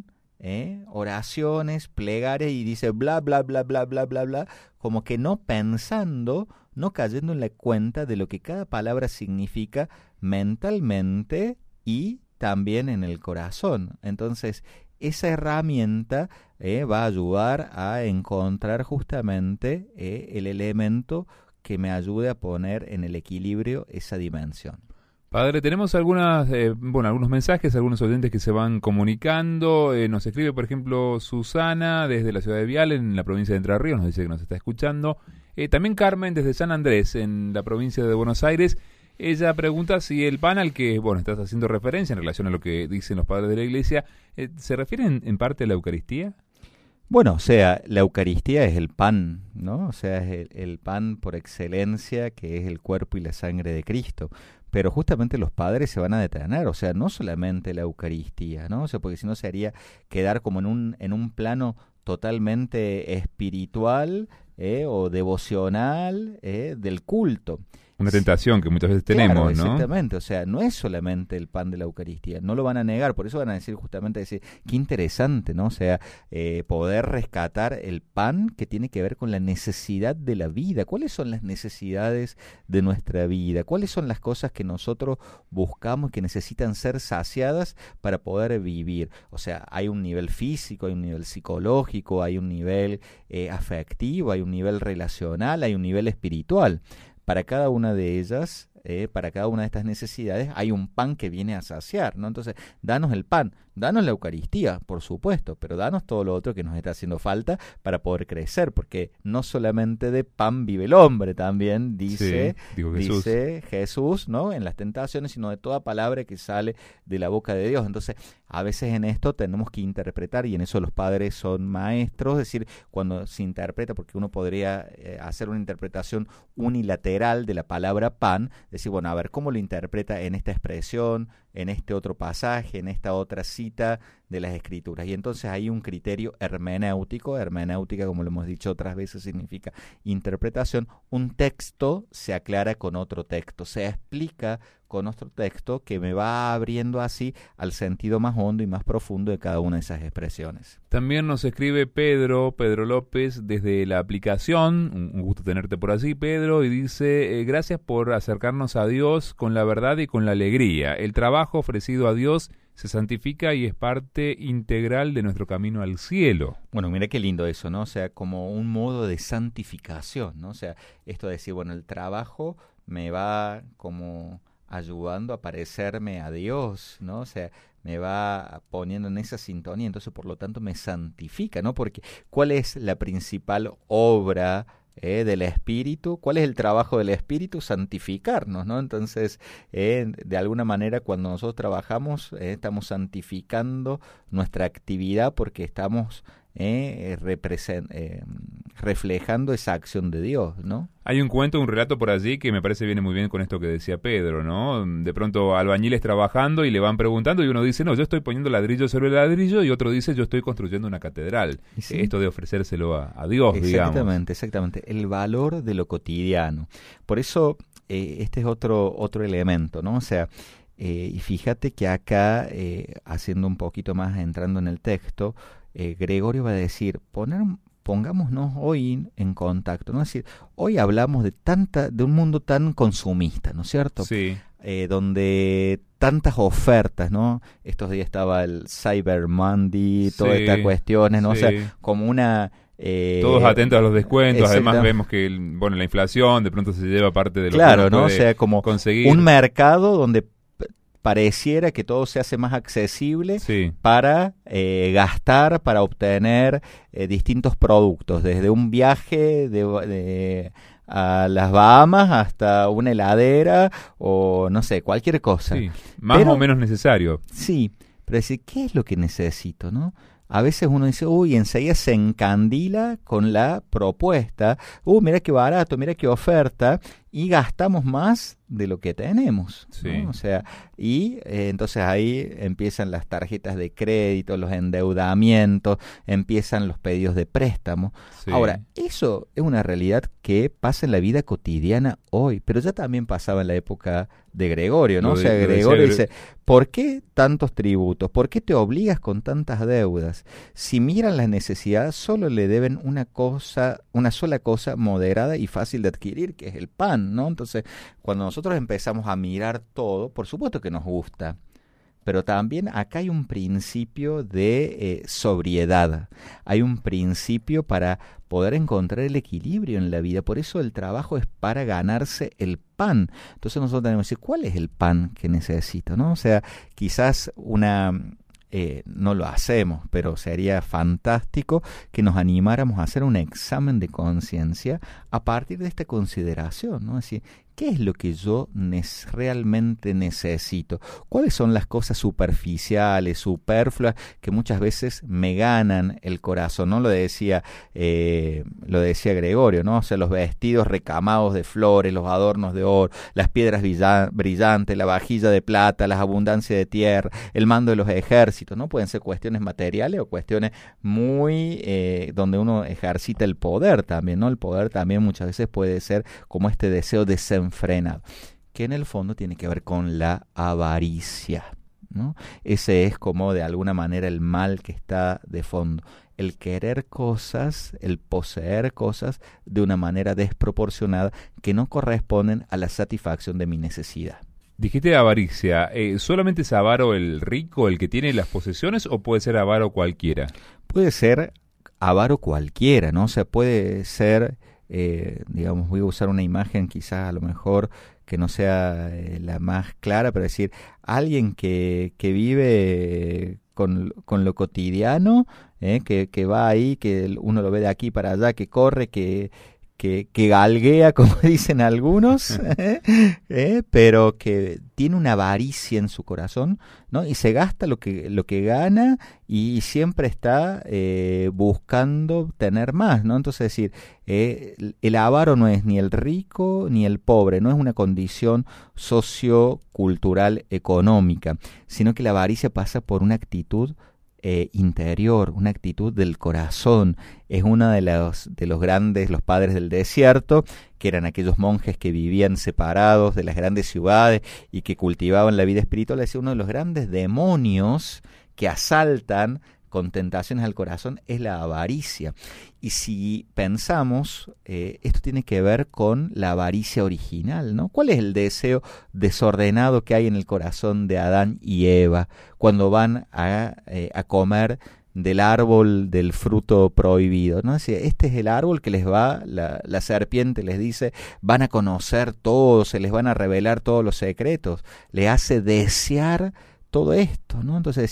[SPEAKER 3] oraciones, plegarias y dice bla, bla, bla, bla, bla, bla, bla, como que no pensando, no cayendo en la cuenta de lo que cada palabra significa mentalmente y también en el corazón. Entonces, esa herramienta va a ayudar a encontrar justamente el elemento que me ayude a poner en el equilibrio esa dimensión.
[SPEAKER 2] Padre, tenemos algunos mensajes, algunos oyentes que se van comunicando. Nos escribe, por ejemplo, Susana desde la ciudad de Vial, en la provincia de Entre Ríos, nos dice que nos está escuchando. También Carmen desde San Andrés, en la provincia de Buenos Aires. Ella pregunta si el pan al que, estás haciendo referencia en relación a lo que dicen los padres de la Iglesia, ¿se refiere en parte a la Eucaristía?
[SPEAKER 3] Bueno, o sea, la Eucaristía es el pan, ¿no? O sea, es el pan por excelencia, que es el cuerpo y la sangre de Cristo. Pero justamente los padres se van a detener, o sea, no solamente la Eucaristía, ¿no? O sea, porque si no se haría quedar como en un plano totalmente espiritual o devocional del culto.
[SPEAKER 2] Una tentación que muchas veces tenemos,
[SPEAKER 3] claro,
[SPEAKER 2] ¿no?
[SPEAKER 3] Exactamente, o sea, no es solamente el pan de la Eucaristía, no lo van a negar, por eso van a decir justamente, qué interesante, ¿no? O sea, poder rescatar el pan que tiene que ver con la necesidad de la vida. ¿Cuáles son las necesidades de nuestra vida? ¿Cuáles son las cosas que nosotros buscamos que necesitan ser saciadas para poder vivir? O sea, hay un nivel físico, hay un nivel psicológico, hay un nivel afectivo, hay un nivel relacional, hay un nivel espiritual. Para cada una de ellas, para cada una de estas necesidades, hay un pan que viene a saciar, ¿no? Entonces, danos el pan, danos la Eucaristía, por supuesto, pero danos todo lo otro que nos está haciendo falta para poder crecer, porque no solamente de pan vive el hombre, también dice Jesús, ¿no? En las tentaciones, sino de toda palabra que sale de la boca de Dios. Entonces, a veces en esto tenemos que interpretar, y en eso los padres son maestros, es decir, cuando se interpreta, porque uno podría hacer una interpretación unilateral de la palabra pan, decir, bueno, a ver, ¿cómo lo interpreta en esta expresión, en este otro pasaje, en esta otra cita de las Escrituras? Y entonces hay un criterio hermenéutica, como lo hemos dicho otras veces, significa interpretación. Un texto se aclara con otro texto, se explica con otro texto que me va abriendo así al sentido más hondo y más profundo de cada una de esas expresiones.
[SPEAKER 2] También nos escribe Pedro López desde la aplicación, un gusto tenerte por allí, Pedro, y dice, gracias por acercarnos a Dios con la verdad y con la alegría. El trabajo ofrecido a Dios se santifica y es parte integral de nuestro camino al cielo.
[SPEAKER 3] Bueno, mira qué lindo eso, ¿no? O sea, como un modo de santificación, ¿no? O sea, esto de decir, bueno, el trabajo me va como ayudando a parecerme a Dios, ¿no? O sea, me va poniendo en esa sintonía, entonces por lo tanto me santifica, ¿no? Porque ¿cuál es la principal obra del Espíritu. ¿Cuál es el trabajo del Espíritu? Santificarnos, ¿no? Entonces, de alguna manera, cuando nosotros trabajamos, estamos santificando nuestra actividad porque estamos reflejando esa acción de Dios, ¿no?
[SPEAKER 2] Hay un cuento, un relato por allí que me parece viene muy bien con esto que decía Pedro, ¿no? De pronto albañiles trabajando y le van preguntando y uno dice, no, yo estoy poniendo ladrillo sobre ladrillo, y otro dice, yo estoy construyendo una catedral.
[SPEAKER 3] ¿Sí?
[SPEAKER 2] Esto de ofrecérselo a Dios, digamos.
[SPEAKER 3] Exactamente. El valor de lo cotidiano. Por eso, este es otro elemento, ¿no? O sea, y fíjate que acá, haciendo un poquito más, entrando en el texto, Gregorio va a decir, pongámonos hoy en contacto, ¿no? Es decir, hoy hablamos de un mundo tan consumista, ¿no es cierto?
[SPEAKER 2] Sí.
[SPEAKER 3] Donde tantas ofertas, ¿no? Estos días estaba el Cyber Monday, todas estas cuestiones, ¿no? Sí. O sea, como una...
[SPEAKER 2] todos atentos a los descuentos, además vemos que la inflación de pronto se lleva parte de lo
[SPEAKER 3] que
[SPEAKER 2] uno
[SPEAKER 3] ¿no? O sea, como
[SPEAKER 2] conseguir.
[SPEAKER 3] Un mercado donde pareciera que todo se hace más accesible para gastar, para obtener distintos productos, desde un viaje a las Bahamas hasta una heladera o no sé, cualquier cosa.
[SPEAKER 2] Sí, más o menos necesario.
[SPEAKER 3] Sí, pero decir, ¿qué es lo que necesito, no? A veces uno dice, enseguida se encandila con la propuesta, mira qué barato, mira qué oferta, y gastamos más de lo que tenemos,
[SPEAKER 2] sí.
[SPEAKER 3] ¿no? O sea, y entonces ahí empiezan las tarjetas de crédito, los endeudamientos, empiezan los pedidos de préstamo.
[SPEAKER 2] Sí.
[SPEAKER 3] Ahora, eso es una realidad que pasa en la vida cotidiana hoy, pero ya también pasaba en la época de Gregorio, ¿no? O sea, Gregorio dice, ¿por qué tantos tributos? ¿Por qué te obligas con tantas deudas? Si miran las necesidades, solo le deben una sola cosa moderada y fácil de adquirir, que es el pan, ¿no? Entonces, cuando nosotros empezamos a mirar todo, por supuesto que nos gusta, pero también acá hay un principio de sobriedad, hay un principio para poder encontrar el equilibrio en la vida. Por eso el trabajo es para ganarse el pan. Entonces nosotros tenemos que decir, ¿cuál es el pan que necesito, no? O sea, quizás no lo hacemos, pero sería fantástico que nos animáramos a hacer un examen de conciencia a partir de esta consideración, ¿no? Es decir, ¿qué es lo que yo realmente necesito? ¿Cuáles son las cosas superficiales, superfluas, que muchas veces me ganan el corazón? ¿No? Lo decía Gregorio, ¿no? O sea, los vestidos recamados de flores, los adornos de oro, las piedras brillantes, la vajilla de plata, las abundancias de tierra, el mando de los ejércitos, ¿no? Pueden ser cuestiones materiales o cuestiones muy donde uno ejercita el poder también, ¿no? El poder también muchas veces puede ser como este deseo desenfrenado, que en el fondo tiene que ver con la avaricia, ¿no? Ese es como de alguna manera el mal que está de fondo, el querer cosas, el poseer cosas de una manera desproporcionada que no corresponden a la satisfacción de mi necesidad.
[SPEAKER 2] Dijiste avaricia, ¿solamente es avaro el rico, el que tiene las posesiones, o puede ser avaro cualquiera?
[SPEAKER 3] Puede ser avaro cualquiera, ¿no? O sea, puede ser, digamos, voy a usar una imagen quizás a lo mejor que no sea la más clara, pero decir, alguien que vive con lo cotidiano, que va ahí, que uno lo ve de aquí para allá, que corre, que galguea, como dicen algunos, pero que tiene una avaricia en su corazón, ¿no? Y se gasta lo que gana y siempre está buscando tener más, ¿no? Entonces, es decir, el avaro no es ni el rico ni el pobre, no es una condición sociocultural económica, sino que la avaricia pasa por una actitud interior, una actitud del corazón. Es uno de los grandes, los padres del desierto, que eran aquellos monjes que vivían separados de las grandes ciudades y que cultivaban la vida espiritual. Es uno de los grandes demonios que asaltan con tentaciones al corazón es la avaricia. Y si pensamos, esto tiene que ver con la avaricia original, ¿no? ¿Cuál es el deseo desordenado que hay en el corazón de Adán y Eva cuando van a comer del árbol del fruto prohibido, ¿no? Este es el árbol que les va, la serpiente les dice, van a conocer todo, se les van a revelar todos los secretos, le hace desear todo esto, ¿no? Entonces, es decir,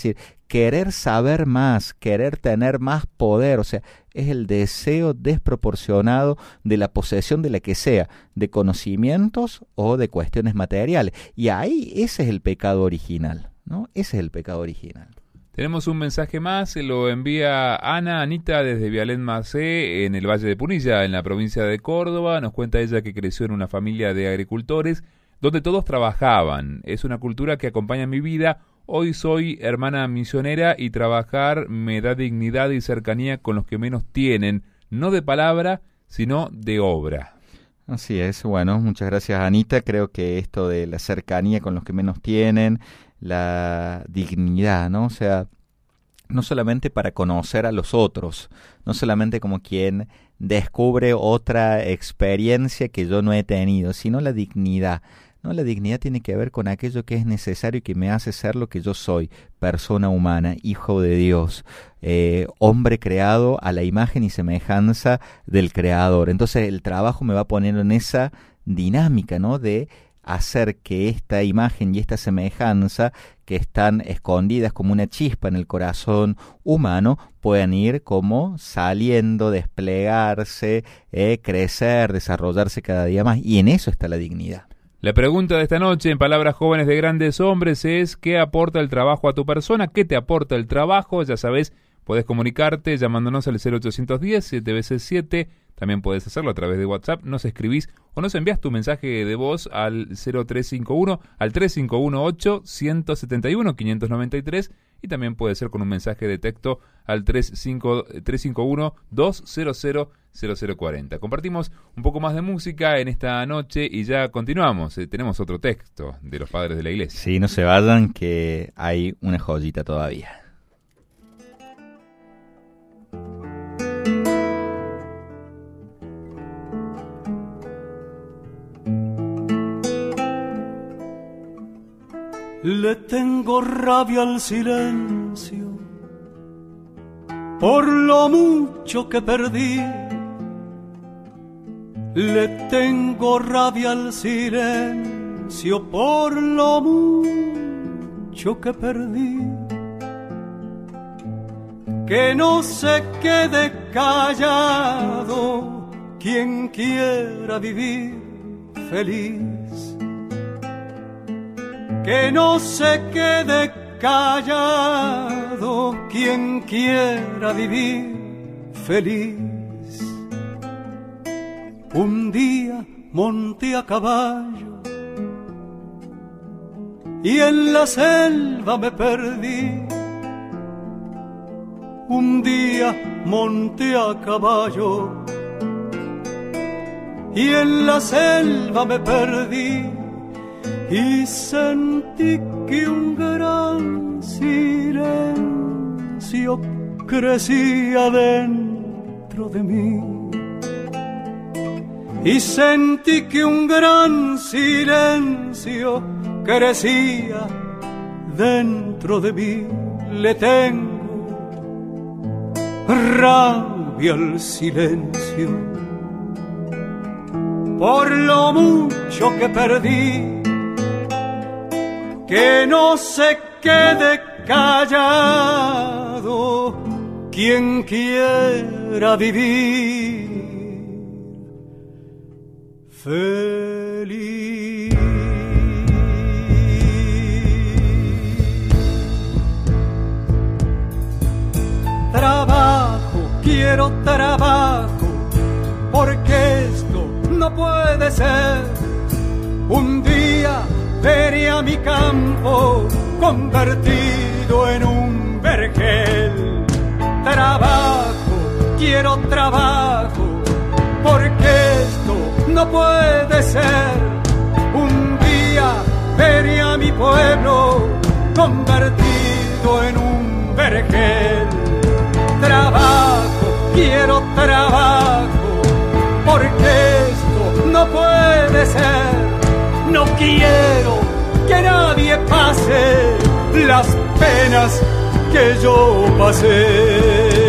[SPEAKER 3] querer saber más, querer tener más poder, o sea, es el deseo desproporcionado de la posesión de la que sea, de conocimientos o de cuestiones materiales. Y ahí ese es el pecado original, ¿no? Ese es el pecado original.
[SPEAKER 2] Tenemos un mensaje más, se lo envía Anita desde Vialén Macé, en el Valle de Punilla, en la provincia de Córdoba. Nos cuenta ella que creció en una familia de agricultores donde todos trabajaban. Es una cultura que acompaña mi vida. Hoy soy hermana misionera y trabajar me da dignidad y cercanía con los que menos tienen, no de palabra, sino de obra.
[SPEAKER 3] Así es, bueno, muchas gracias Anita. Creo que esto de la cercanía con los que menos tienen, la dignidad, ¿no? O sea, no solamente para conocer a los otros, no solamente como quien descubre otra experiencia que yo no he tenido, sino la dignidad. No, la dignidad tiene que ver con aquello que es necesario y que me hace ser lo que yo soy, persona humana, hijo de Dios, hombre creado a la imagen y semejanza del Creador. Entonces el trabajo me va poniendo en esa dinámica, ¿no? De hacer que esta imagen y esta semejanza que están escondidas como una chispa en el corazón humano puedan ir como saliendo, desplegarse, crecer, desarrollarse cada día más, y en eso está la dignidad.
[SPEAKER 2] La pregunta de esta noche en Palabras Jóvenes de Grandes Hombres es: ¿qué aporta el trabajo a tu persona? ¿Qué te aporta el trabajo? Ya sabes, podés comunicarte llamándonos al 0810 7 veces 7. También podés hacerlo a través de WhatsApp. Nos escribís o nos envías tu mensaje de voz al 0351 al 3518-171-593, y también puede ser con un mensaje de texto al 351-200-0040. Compartimos un poco más de música en esta noche y ya continuamos. Tenemos otro texto de los padres de la iglesia.
[SPEAKER 3] Sí, no se vayan, que hay una joyita todavía.
[SPEAKER 5] Le tengo rabia al silencio por lo mucho que perdí. Le tengo rabia al silencio por lo mucho que perdí. Que no se quede callado quien quiera vivir feliz. Que no se quede callado quien quiera vivir feliz. Un día monté a caballo y en la selva me perdí. Un día monté a caballo y en la selva me perdí. Y sentí que un gran silencio crecía dentro de mí. Y sentí que un gran silencio crecía dentro de mí. Le tengo rabia al silencio por lo mucho que perdí. Que no se quede callado quien quiera vivir feliz. Trabajo, quiero trabajo, porque esto no puede ser. Un día veré a mi campo convertido en un vergel. Trabajo, quiero trabajo, porque esto no puede ser. Un día veré a mi pueblo convertido en un vergel. Trabajo, quiero trabajo, porque esto no puede ser. No quiero que nadie pase las penas que yo pasé.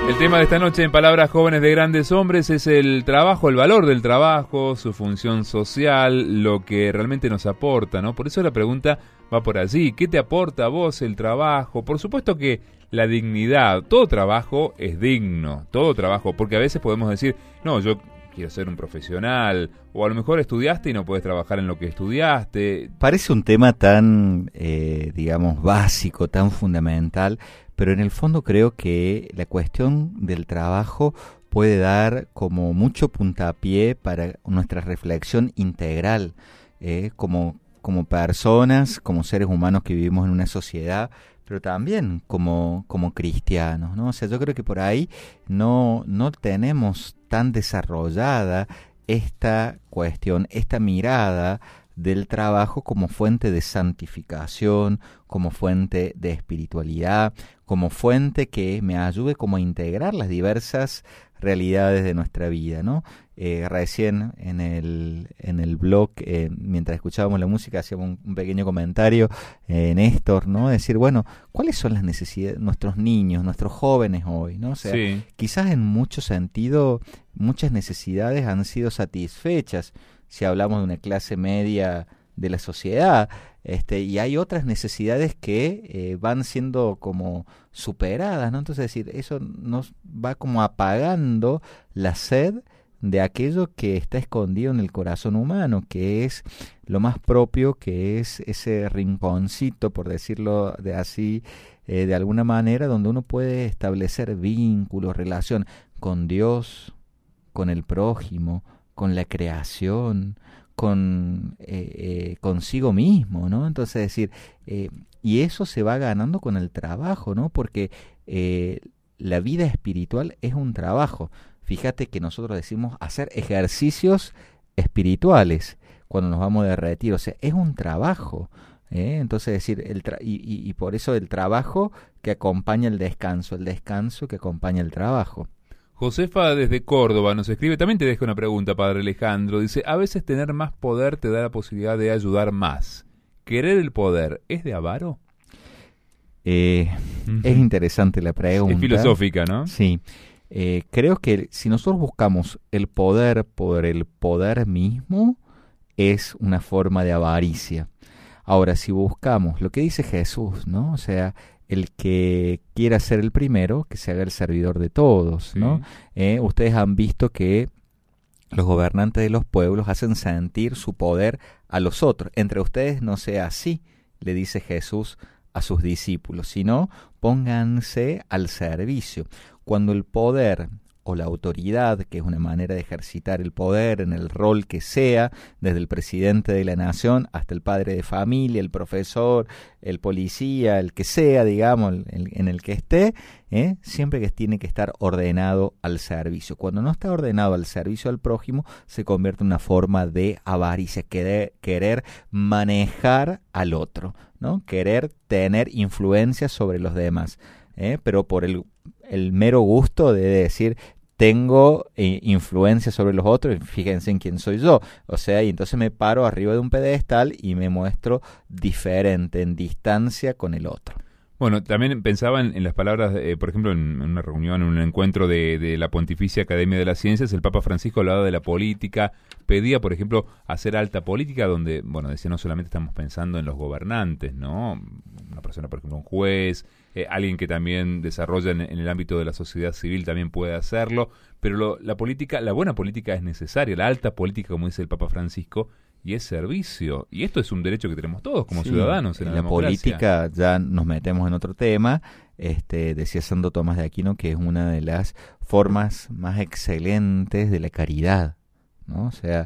[SPEAKER 2] El tema de esta noche en Palabras Jóvenes de Grandes Hombres es el trabajo, el valor del trabajo, su función social, lo que realmente nos aporta, ¿no? Por eso la pregunta va por allí. ¿Qué te aporta a vos el trabajo? Por supuesto que la dignidad, todo trabajo es digno, todo trabajo, porque a veces podemos decir, no, yo quiero ser un profesional, o a lo mejor estudiaste y no puedes trabajar en lo que estudiaste.
[SPEAKER 3] Parece un tema tan, digamos, básico, tan fundamental, pero en el fondo creo que la cuestión del trabajo puede dar como mucho puntapié para nuestra reflexión integral, como personas, como seres humanos que vivimos en una sociedad, pero también como cristianos, ¿no? O sea, yo creo que por ahí no tenemos tan desarrollada esta cuestión, esta mirada del trabajo como fuente de santificación, como fuente de espiritualidad, como fuente que me ayude como a integrar las diversas realidades de nuestra vida, ¿no? Recién en el blog, mientras escuchábamos la música, hacíamos un pequeño comentario, Néstor, ¿no? Decir, bueno, ¿cuáles son las necesidades de nuestros niños, nuestros jóvenes hoy, ¿no? O sea,
[SPEAKER 2] sí,
[SPEAKER 3] quizás en mucho sentido, muchas necesidades han sido satisfechas, si hablamos de una clase media de la sociedad, y hay otras necesidades que van siendo como superadas, ¿no? Entonces, es decir, eso nos va como apagando la sed de aquello que está escondido en el corazón humano, que es lo más propio, que es ese rinconcito, por decirlo de así, de alguna manera, donde uno puede establecer vínculos, relación con Dios, con el prójimo, con la creación, con consigo mismo, ¿no? Entonces, es decir, y eso se va ganando con el trabajo, ¿no? Porque la vida espiritual es un trabajo. Fíjate que nosotros decimos hacer ejercicios espirituales cuando nos vamos de retiro, o sea, es un trabajo. Entonces, es decir, y por eso el trabajo que acompaña el descanso que acompaña el trabajo.
[SPEAKER 2] Josefa desde Córdoba nos escribe, también te dejo una pregunta, Padre Alejandro, dice, a veces tener más poder te da la posibilidad de ayudar más. ¿Querer el poder es de avaro?
[SPEAKER 3] Es interesante la pregunta.
[SPEAKER 2] Es filosófica, ¿no?
[SPEAKER 3] Sí. Creo que si nosotros buscamos el poder por el poder mismo, es una forma de avaricia. Ahora, si buscamos lo que dice Jesús, ¿no? O sea, el que quiera ser el primero, que se haga el servidor de todos, ¿no? Ustedes han visto que los gobernantes de los pueblos hacen sentir su poder a los otros. Entre ustedes no sea así, le dice Jesús a sus discípulos, sino pónganse al servicio. Cuando el poder o la autoridad, que es una manera de ejercitar el poder en el rol que sea, desde el presidente de la nación hasta el padre de familia, el profesor, el policía, el que sea, digamos, en el que esté, siempre que tiene que estar ordenado al servicio. Cuando no está ordenado al servicio al prójimo, se convierte en una forma de avaricia, querer manejar al otro, ¿no? Querer tener influencia sobre los demás, pero por el mero gusto de decir tengo influencia sobre los otros, fíjense en quién soy yo, o sea, y entonces me paro arriba de un pedestal y me muestro diferente, en distancia con el otro.
[SPEAKER 2] Bueno, también pensaba en las palabras, por ejemplo, en una reunión, en un encuentro de la Pontificia Academia de las Ciencias, el Papa Francisco hablaba de la política, pedía, por ejemplo, hacer alta política, donde, bueno, decía, no solamente estamos pensando en los gobernantes, ¿no? Una persona, por ejemplo, un juez, alguien que también desarrolla en el ámbito de la sociedad civil también puede hacerlo, pero la política, la buena política es necesaria, la alta política, como dice el Papa Francisco, y es servicio. Y esto es un derecho que tenemos todos como ciudadanos en la democracia.
[SPEAKER 3] Política, ya nos metemos en otro tema, decía Santo Tomás de Aquino que es una de las formas más excelentes de la caridad, ¿no? O sea,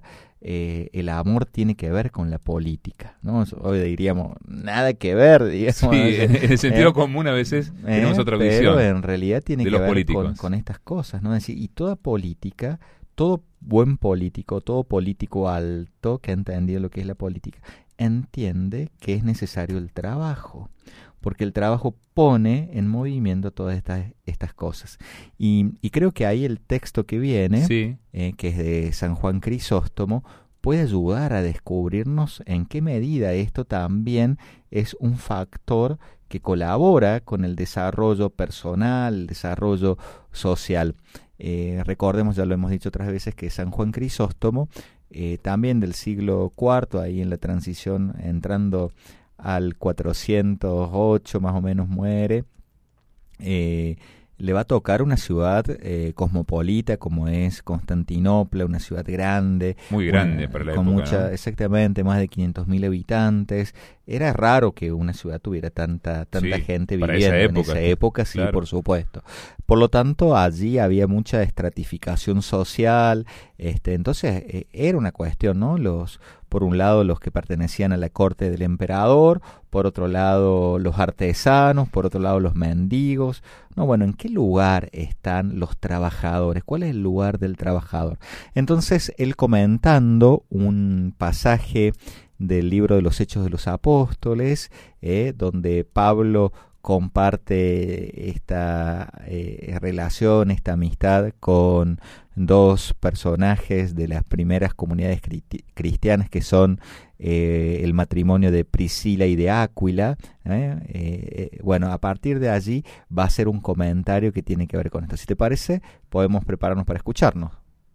[SPEAKER 3] el amor tiene que ver con la política, ¿no? Hoy diríamos, nada que ver, digamos.
[SPEAKER 2] Sí, en el sentido común a veces tenemos otra visión.
[SPEAKER 3] Pero en realidad tiene que ver con estas cosas, ¿no? Es decir, y toda política, todo buen político, todo político alto que ha entendido lo que es la política, entiende que es necesario el trabajo, porque el trabajo pone en movimiento todas estas cosas. Y creo que ahí el texto que viene,
[SPEAKER 2] sí,
[SPEAKER 3] que es de San Juan Crisóstomo, puede ayudar a descubrirnos en qué medida esto también es un factor que colabora con el desarrollo personal, el desarrollo social. Recordemos, ya lo hemos dicho otras veces, que San Juan Crisóstomo, también del siglo IV, ahí en la transición, entrando al 408 más o menos, muere. Le va a tocar una ciudad cosmopolita como es Constantinopla, una ciudad grande.
[SPEAKER 2] Muy grande para la
[SPEAKER 3] con
[SPEAKER 2] época,
[SPEAKER 3] mucha,
[SPEAKER 2] ¿no?
[SPEAKER 3] Exactamente, más de 500.000 habitantes. Era raro que una ciudad tuviera tanta
[SPEAKER 2] Sí,
[SPEAKER 3] gente
[SPEAKER 2] para
[SPEAKER 3] viviendo.
[SPEAKER 2] esa
[SPEAKER 3] En
[SPEAKER 2] época,
[SPEAKER 3] esa época, sí,
[SPEAKER 2] claro.
[SPEAKER 3] por supuesto. Por lo tanto, allí había mucha estratificación social. Entonces, era una cuestión, ¿no? Por un lado, los que pertenecían a la corte del emperador, por otro lado, los artesanos, por otro lado, los mendigos. No, bueno, ¿en qué lugar están los trabajadores? ¿Cuál es el lugar del trabajador? Entonces, él comentando un pasaje del libro de los Hechos de los Apóstoles, donde Pablo comparte esta relación, esta amistad con dos personajes de las primeras comunidades cristianas, que son el matrimonio de Priscila y de Áquila. Bueno, a partir de allí va a ser un comentario que tiene que ver con esto. Si te parece, podemos prepararnos para escucharnos.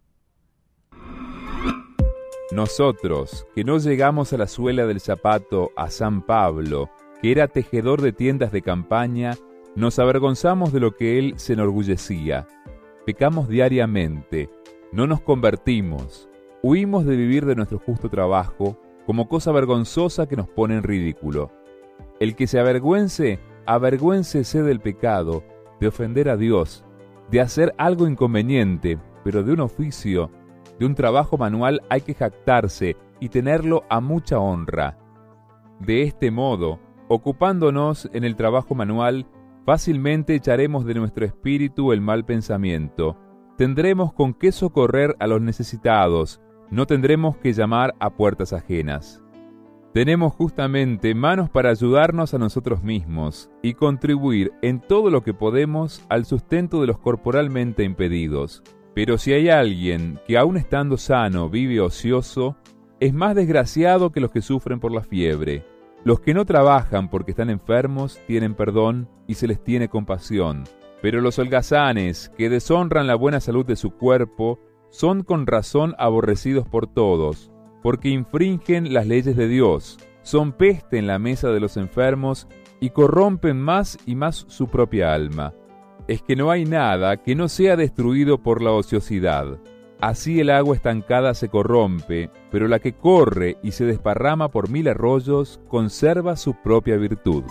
[SPEAKER 2] Nosotros, que no llegamos a la suela del zapato a San Pablo, que era tejedor de tiendas de campaña, nos avergonzamos de lo que él se enorgullecía. Pecamos diariamente, no nos convertimos, huimos de vivir de nuestro justo trabajo como cosa vergonzosa que nos pone en ridículo. El que se avergüence, avergüéncese del pecado, de ofender a Dios, de hacer algo inconveniente, pero de un oficio, de un trabajo manual hay que jactarse y tenerlo a mucha honra. De este modo, ocupándonos en el trabajo manual, fácilmente echaremos de nuestro espíritu el mal pensamiento. Tendremos con qué socorrer a los necesitados, no tendremos que llamar a puertas ajenas. Tenemos justamente manos para ayudarnos a nosotros mismos y contribuir en todo lo que podemos al sustento de los corporalmente impedidos. Pero si hay alguien que aun estando sano vive ocioso, es más desgraciado que los que sufren por la fiebre. Los que no trabajan porque están enfermos tienen perdón y se les tiene compasión. Pero los holgazanes, que deshonran la buena salud de su cuerpo, son con razón aborrecidos por todos, porque infringen las leyes de Dios, son peste en la mesa de los enfermos y corrompen más y más su propia alma. Es que no hay nada que no sea destruido por la ociosidad. Así el agua estancada se corrompe, pero la que corre y se desparrama por 1000 arroyos conserva su propia virtud.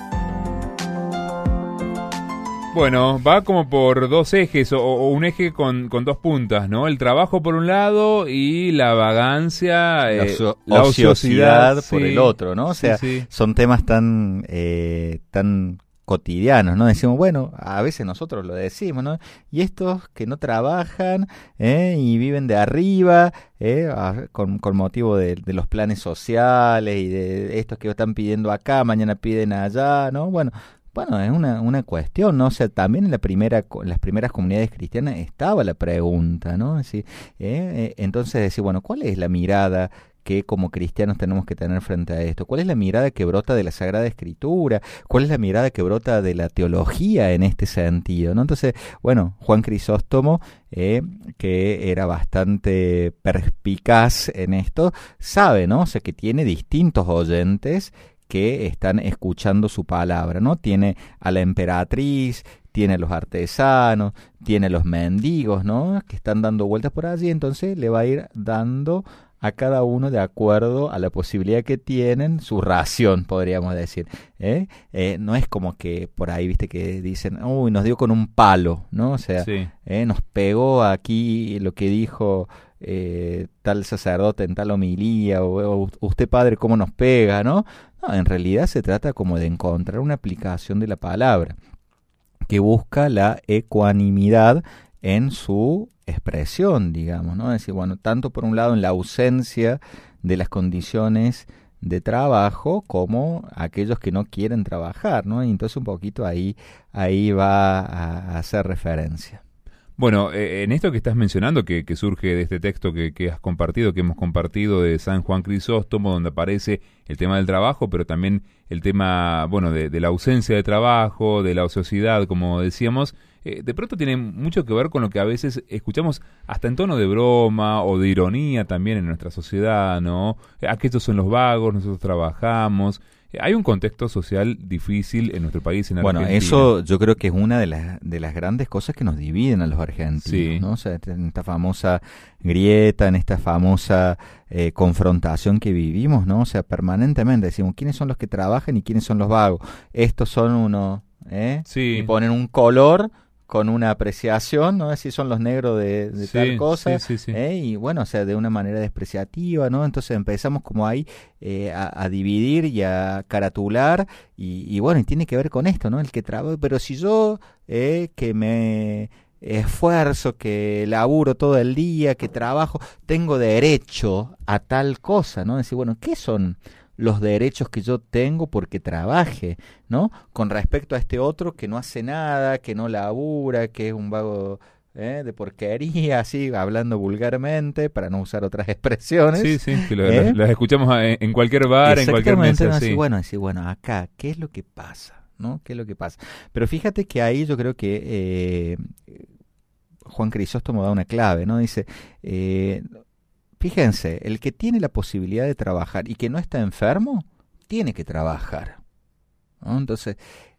[SPEAKER 2] Bueno, va como por dos ejes, o un eje con dos puntas, ¿no? El trabajo por un lado y la vagancia,
[SPEAKER 3] la ociosidad por
[SPEAKER 2] sí,
[SPEAKER 3] el otro, ¿no? O sea,
[SPEAKER 2] sí.
[SPEAKER 3] Son temas tan cotidianos, ¿no? Decimos, bueno, a veces nosotros lo decimos, ¿no? Y estos que no trabajan y viven de arriba, con motivo de los planes sociales y de estos que están pidiendo acá, mañana piden allá, ¿no? Bueno, es una cuestión, ¿no? O sea, también en las primeras comunidades cristianas estaba la pregunta, ¿no? Así, entonces decir, bueno, ¿cuál es la mirada que como cristianos tenemos que tener frente a esto? ¿Cuál es la mirada que brota de la Sagrada Escritura? ¿Cuál es la mirada que brota de la teología en este sentido, ¿no? Entonces, bueno, Juan Crisóstomo, que era bastante perspicaz en esto, sabe, ¿no? O sea, que tiene distintos oyentes que están escuchando su palabra, ¿no? Tiene a la emperatriz, tiene a los artesanos, tiene a los mendigos, ¿no? Que están dando vueltas por allí, entonces le va a ir dando a cada uno de acuerdo a la posibilidad que tienen, su ración, podríamos decir. No es como que por ahí, viste, que dicen, uy, nos dio con un palo, ¿no? O sea,
[SPEAKER 2] Sí.
[SPEAKER 3] Nos pegó aquí lo que dijo tal sacerdote en tal homilía, o usted, padre, cómo nos pega, ¿no? No, en realidad se trata como de encontrar una aplicación de la palabra que busca la ecuanimidad en su expresión, digamos, ¿no? Es decir, bueno, tanto por un lado en la ausencia de las condiciones de trabajo como aquellos que no quieren trabajar, ¿no? Y entonces un poquito ahí va a hacer referencia.
[SPEAKER 2] Bueno, en esto que estás mencionando, que surge de este texto que has compartido, que hemos compartido de San Juan Crisóstomo, donde aparece el tema del trabajo, pero también el tema, bueno, de la ausencia de trabajo, de la ociosidad, como decíamos, de pronto tiene mucho que ver con lo que a veces escuchamos hasta en tono de broma o de ironía también en nuestra sociedad, ¿no? Aquellos son los vagos, nosotros trabajamos. Hay un contexto social difícil en nuestro país, en Argentina.
[SPEAKER 3] Bueno, eso yo creo que es una de las grandes cosas que nos dividen a los argentinos,
[SPEAKER 2] sí,
[SPEAKER 3] ¿no? O sea, en esta famosa grieta, en esta famosa confrontación que vivimos, ¿no? O sea, permanentemente decimos, ¿quiénes son los que trabajan y quiénes son los vagos? Estos son unos,
[SPEAKER 2] sí,
[SPEAKER 3] y ponen un color con una apreciación, ¿no? Así son los negros de
[SPEAKER 2] sí,
[SPEAKER 3] tal cosa,
[SPEAKER 2] sí, sí, sí.
[SPEAKER 3] Y bueno, o sea, de una manera despreciativa, ¿no? Entonces empezamos como ahí a dividir y a caratular, y bueno, y tiene que ver con esto, ¿no? El que trabaja, pero si yo que me esfuerzo, que laburo todo el día, que trabajo, tengo derecho a tal cosa, ¿no? Decir, bueno, ¿qué son los derechos que yo tengo porque trabaje, ¿no? Con respecto a este otro que no hace nada, que no labura, que es un vago de porquería, así, hablando vulgarmente, para no usar otras expresiones.
[SPEAKER 2] Sí, sí, que las escuchamos en cualquier bar, en cualquier mesa.
[SPEAKER 3] ¿No?
[SPEAKER 2] Sí.
[SPEAKER 3] Así, bueno, acá, ¿qué es lo que pasa? ¿No? ¿Qué es lo que pasa? Pero fíjate que ahí yo creo que Juan Crisóstomo da una clave, ¿no? Dice... fíjense, el que tiene la posibilidad de trabajar y que no está enfermo, tiene que trabajar, ¿no? Entonces,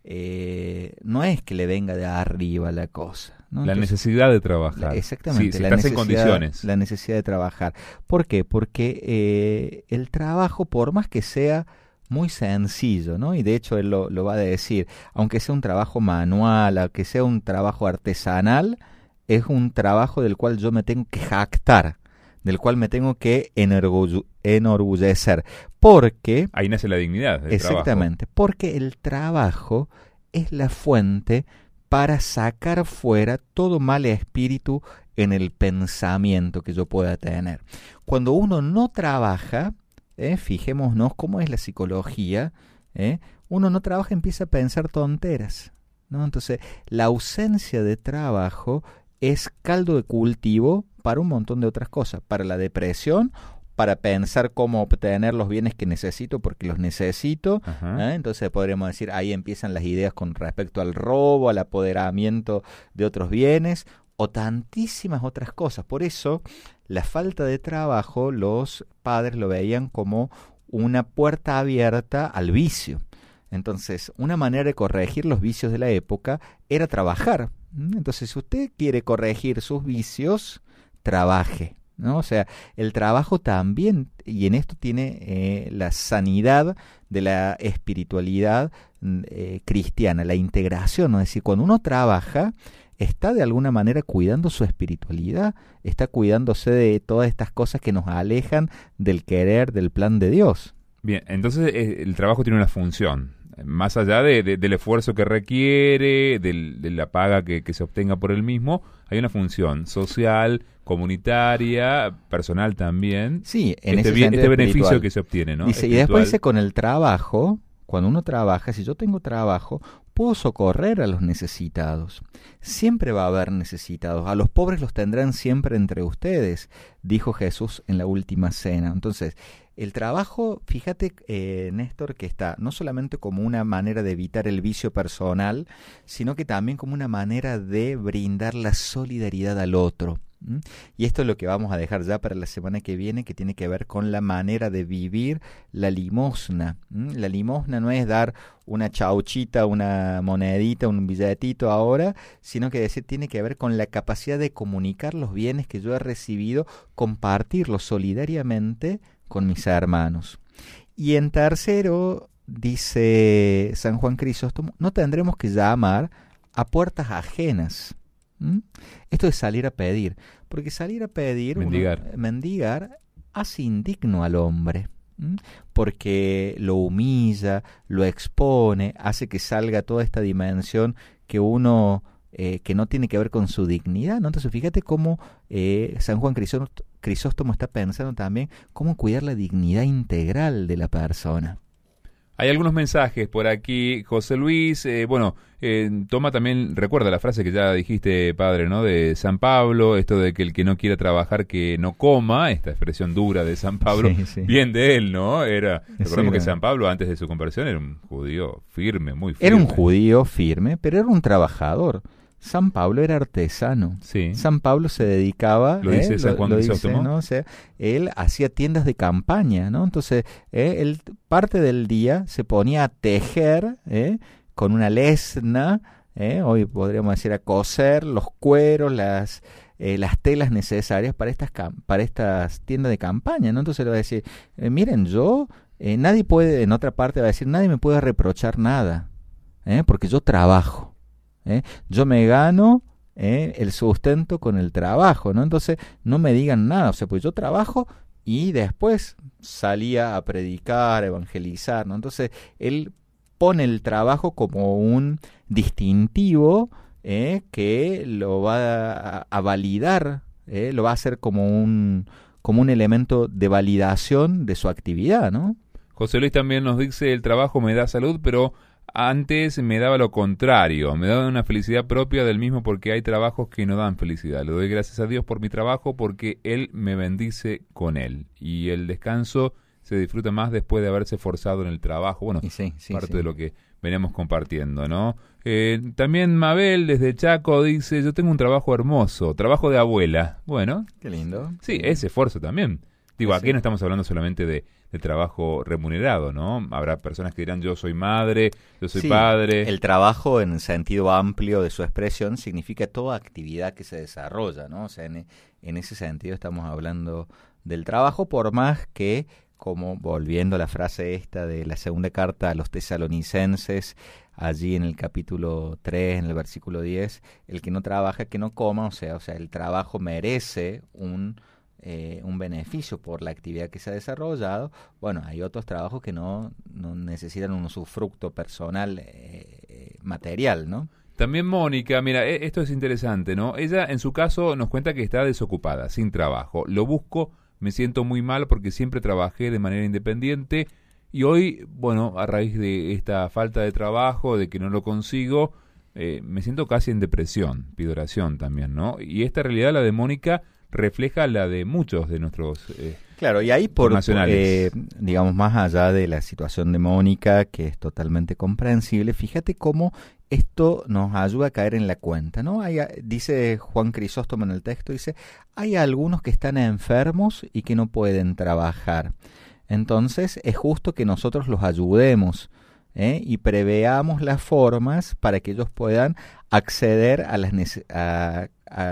[SPEAKER 3] no es que le venga de arriba la cosa, ¿no?
[SPEAKER 2] La
[SPEAKER 3] Entonces,
[SPEAKER 2] necesidad de trabajar.
[SPEAKER 3] Exactamente,
[SPEAKER 2] sí,
[SPEAKER 3] la
[SPEAKER 2] estás
[SPEAKER 3] necesidad,
[SPEAKER 2] en condiciones.
[SPEAKER 3] La necesidad de trabajar. ¿Por qué? Porque el trabajo, por más que sea muy sencillo, ¿no? Y de hecho él lo va a decir, aunque sea un trabajo manual, aunque sea un trabajo artesanal, es un trabajo del cual yo me tengo que jactar, del cual me tengo que enorgullecer, porque...
[SPEAKER 2] Ahí nace la dignidad del
[SPEAKER 3] exactamente,
[SPEAKER 2] trabajo.
[SPEAKER 3] Porque el trabajo es la fuente para sacar fuera todo mal espíritu en el pensamiento que yo pueda tener. Cuando uno no trabaja, fijémonos cómo es la psicología, uno no trabaja, empieza a pensar tonteras, ¿no? Entonces, la ausencia de trabajo es caldo de cultivo para un montón de otras cosas, para la depresión, para pensar cómo obtener los bienes que necesito porque los necesito, entonces podríamos decir, ahí empiezan las ideas con respecto al robo, al apoderamiento de otros bienes, o tantísimas otras cosas. Por eso, la falta de trabajo, los padres lo veían como una puerta abierta al vicio. Entonces, una manera de corregir los vicios de la época era trabajar. Entonces, si usted quiere corregir sus vicios, trabaje, ¿no? O sea, el trabajo también, y en esto tiene la sanidad de la espiritualidad cristiana, la integración, ¿no? Es decir, cuando uno trabaja, está de alguna manera cuidando su espiritualidad, está cuidándose de todas estas cosas que nos alejan del querer, del plan de Dios.
[SPEAKER 2] Bien, entonces el trabajo tiene una función, más allá del esfuerzo que requiere, de la paga que se obtenga por él mismo, hay una función social, comunitaria, personal también.
[SPEAKER 3] Sí, en
[SPEAKER 2] este
[SPEAKER 3] ese sentido
[SPEAKER 2] este beneficio
[SPEAKER 3] espiritual
[SPEAKER 2] que se obtiene, ¿no?
[SPEAKER 3] Dice, y después dice, con el trabajo, cuando uno trabaja, si yo tengo trabajo, puedo socorrer a los necesitados. Siempre va a haber necesitados. A los pobres los tendrán siempre entre ustedes, dijo Jesús en la última cena. Entonces, el trabajo, fíjate, Néstor, que está no solamente como una manera de evitar el vicio personal, sino que también como una manera de brindar la solidaridad al otro. Y esto es lo que vamos a dejar ya para la semana que viene, que tiene que ver con la manera de vivir la limosna. La limosna no es dar una chauchita, una monedita, un billetito ahora, sino que decir, tiene que ver con la capacidad de comunicar los bienes que yo he recibido, compartirlos solidariamente con mis hermanos. Y en tercero, dice San Juan Crisóstomo, no tendremos que llamar a puertas ajenas. Esto es salir a pedir, porque salir a pedir, mendigar hace indigno al hombre, porque lo humilla, lo expone, hace que salga toda esta dimensión que uno que no tiene que ver con su dignidad, ¿no? Entonces fíjate cómo San Juan Crisóstomo está pensando también cómo cuidar la dignidad integral de la persona.
[SPEAKER 2] Hay algunos mensajes por aquí, José Luis, toma también, recuerda la frase que ya dijiste, padre, ¿no? De San Pablo, esto de que el que no quiera trabajar, que no coma, esta expresión dura de San Pablo,
[SPEAKER 3] sí.
[SPEAKER 2] bien de él, ¿no? Recordemos que
[SPEAKER 3] era.
[SPEAKER 2] San Pablo, antes de su conversión, era un judío firme, muy firme.
[SPEAKER 3] Era un judío firme, pero era un trabajador. San Pablo era artesano.
[SPEAKER 2] Sí.
[SPEAKER 3] San Pablo se dedicaba,
[SPEAKER 2] Lo dice San Juan Crisóstomo,
[SPEAKER 3] ¿no? O sea, él hacía tiendas de campaña, ¿no? Entonces, él parte del día se ponía a tejer, con una lesna, hoy podríamos decir a coser los cueros, las telas necesarias para estas tiendas de campaña, ¿no? Entonces le va a decir, miren, nadie puede, en otra parte va a decir, nadie me puede reprochar nada, porque yo trabajo. Yo me gano el sustento con el trabajo, ¿no? Entonces no me digan nada, o sea, pues yo trabajo y después salía a predicar, a evangelizar, ¿no? Entonces él pone el trabajo como un distintivo que lo va a validar, lo va a hacer como un elemento de validación de su actividad, ¿no?
[SPEAKER 2] José Luis también nos dice, el trabajo me da salud, pero antes me daba lo contrario, me daba una felicidad propia del mismo porque hay trabajos que no dan felicidad. Le doy gracias a Dios por mi trabajo porque Él me bendice con él. Y el descanso se disfruta más después de haberse forzado en el trabajo. Bueno, sí, parte de lo que veníamos compartiendo, ¿no? También Mabel desde Chaco dice, yo tengo un trabajo hermoso, trabajo de abuela. Bueno.
[SPEAKER 3] Qué lindo.
[SPEAKER 2] Sí, ese esfuerzo también. Digo, aquí no estamos hablando solamente de trabajo remunerado, ¿no? Habrá personas que dirán, yo soy madre, yo soy padre.
[SPEAKER 3] El trabajo en sentido amplio de su expresión significa toda actividad que se desarrolla, ¿no? O sea, en ese sentido estamos hablando del trabajo, por más que, como volviendo a la frase esta de la segunda carta a los tesalonicenses, allí en el capítulo 3, en el versículo 10, el que no trabaja, que no coma, o sea, el trabajo merece un beneficio por la actividad que se ha desarrollado. Bueno, hay otros trabajos que no necesitan un usufructo personal material, ¿no?
[SPEAKER 2] También Mónica, mira, esto es interesante, ¿no? Ella en su caso nos cuenta que está desocupada, sin trabajo. Lo busco, me siento muy mal porque siempre trabajé de manera independiente y hoy, bueno, a raíz de esta falta de trabajo, de que no lo consigo, me siento casi en depresión, pido oración también, ¿no? Y esta realidad, la de Mónica, refleja la de muchos de nuestros
[SPEAKER 3] claro, y ahí digamos, más allá de la situación de Mónica, que es totalmente comprensible, fíjate cómo esto nos ayuda a caer en la cuenta, ¿no? Dice Juan Crisóstomo en el texto, dice, hay algunos que están enfermos y que no pueden trabajar. Entonces es justo que nosotros los ayudemos, y preveamos las formas para que ellos puedan acceder a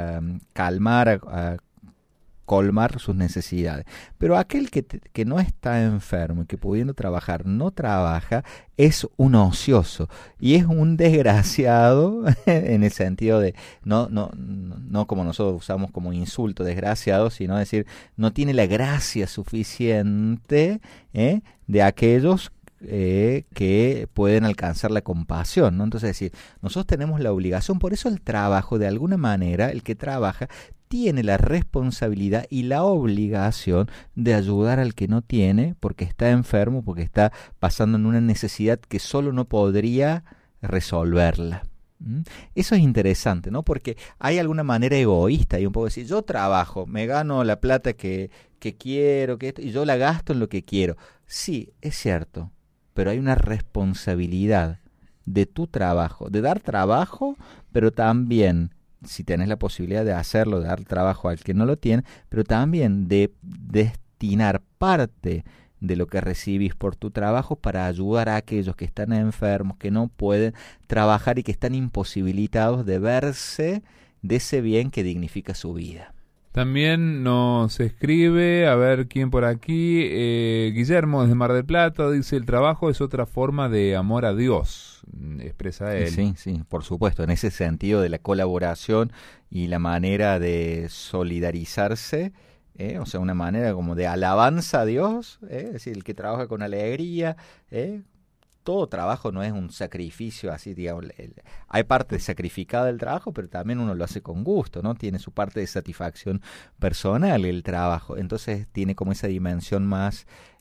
[SPEAKER 3] colmar sus necesidades. Pero aquel que no está enfermo y que pudiendo trabajar no trabaja, es un ocioso y es un desgraciado en el sentido de no como nosotros usamos como insulto desgraciado, sino decir no tiene la gracia suficiente de aquellos que pueden alcanzar la compasión, ¿no? Entonces, es decir, nosotros tenemos la obligación, por eso el trabajo, de alguna manera, el que trabaja tiene la responsabilidad y la obligación de ayudar al que no tiene, porque está enfermo, porque está pasando en una necesidad que solo no podría resolverla. Eso es interesante, ¿no? Porque hay alguna manera egoísta y un poco decir, yo trabajo, me gano la plata que quiero, y yo la gasto en lo que quiero. Sí, es cierto, pero hay una responsabilidad de tu trabajo, de dar trabajo, pero también, si tenés la posibilidad de hacerlo, de dar trabajo al que no lo tiene, pero también de destinar parte de lo que recibís por tu trabajo para ayudar a aquellos que están enfermos, que no pueden trabajar y que están imposibilitados de verse de ese bien que dignifica su vida.
[SPEAKER 2] También nos escribe, a ver quién por aquí, Guillermo desde Mar del Plata, dice, el trabajo es otra forma de amor a Dios, expresa él.
[SPEAKER 3] Sí, por supuesto, en ese sentido de la colaboración y la manera de solidarizarse, o sea, una manera como de alabanza a Dios, es decir, el que trabaja con alegría, todo trabajo no es un sacrificio así, digamos, hay parte sacrificada del trabajo, pero también uno lo hace con gusto, ¿no? Tiene su parte de satisfacción personal el trabajo, entonces tiene como esa dimensión más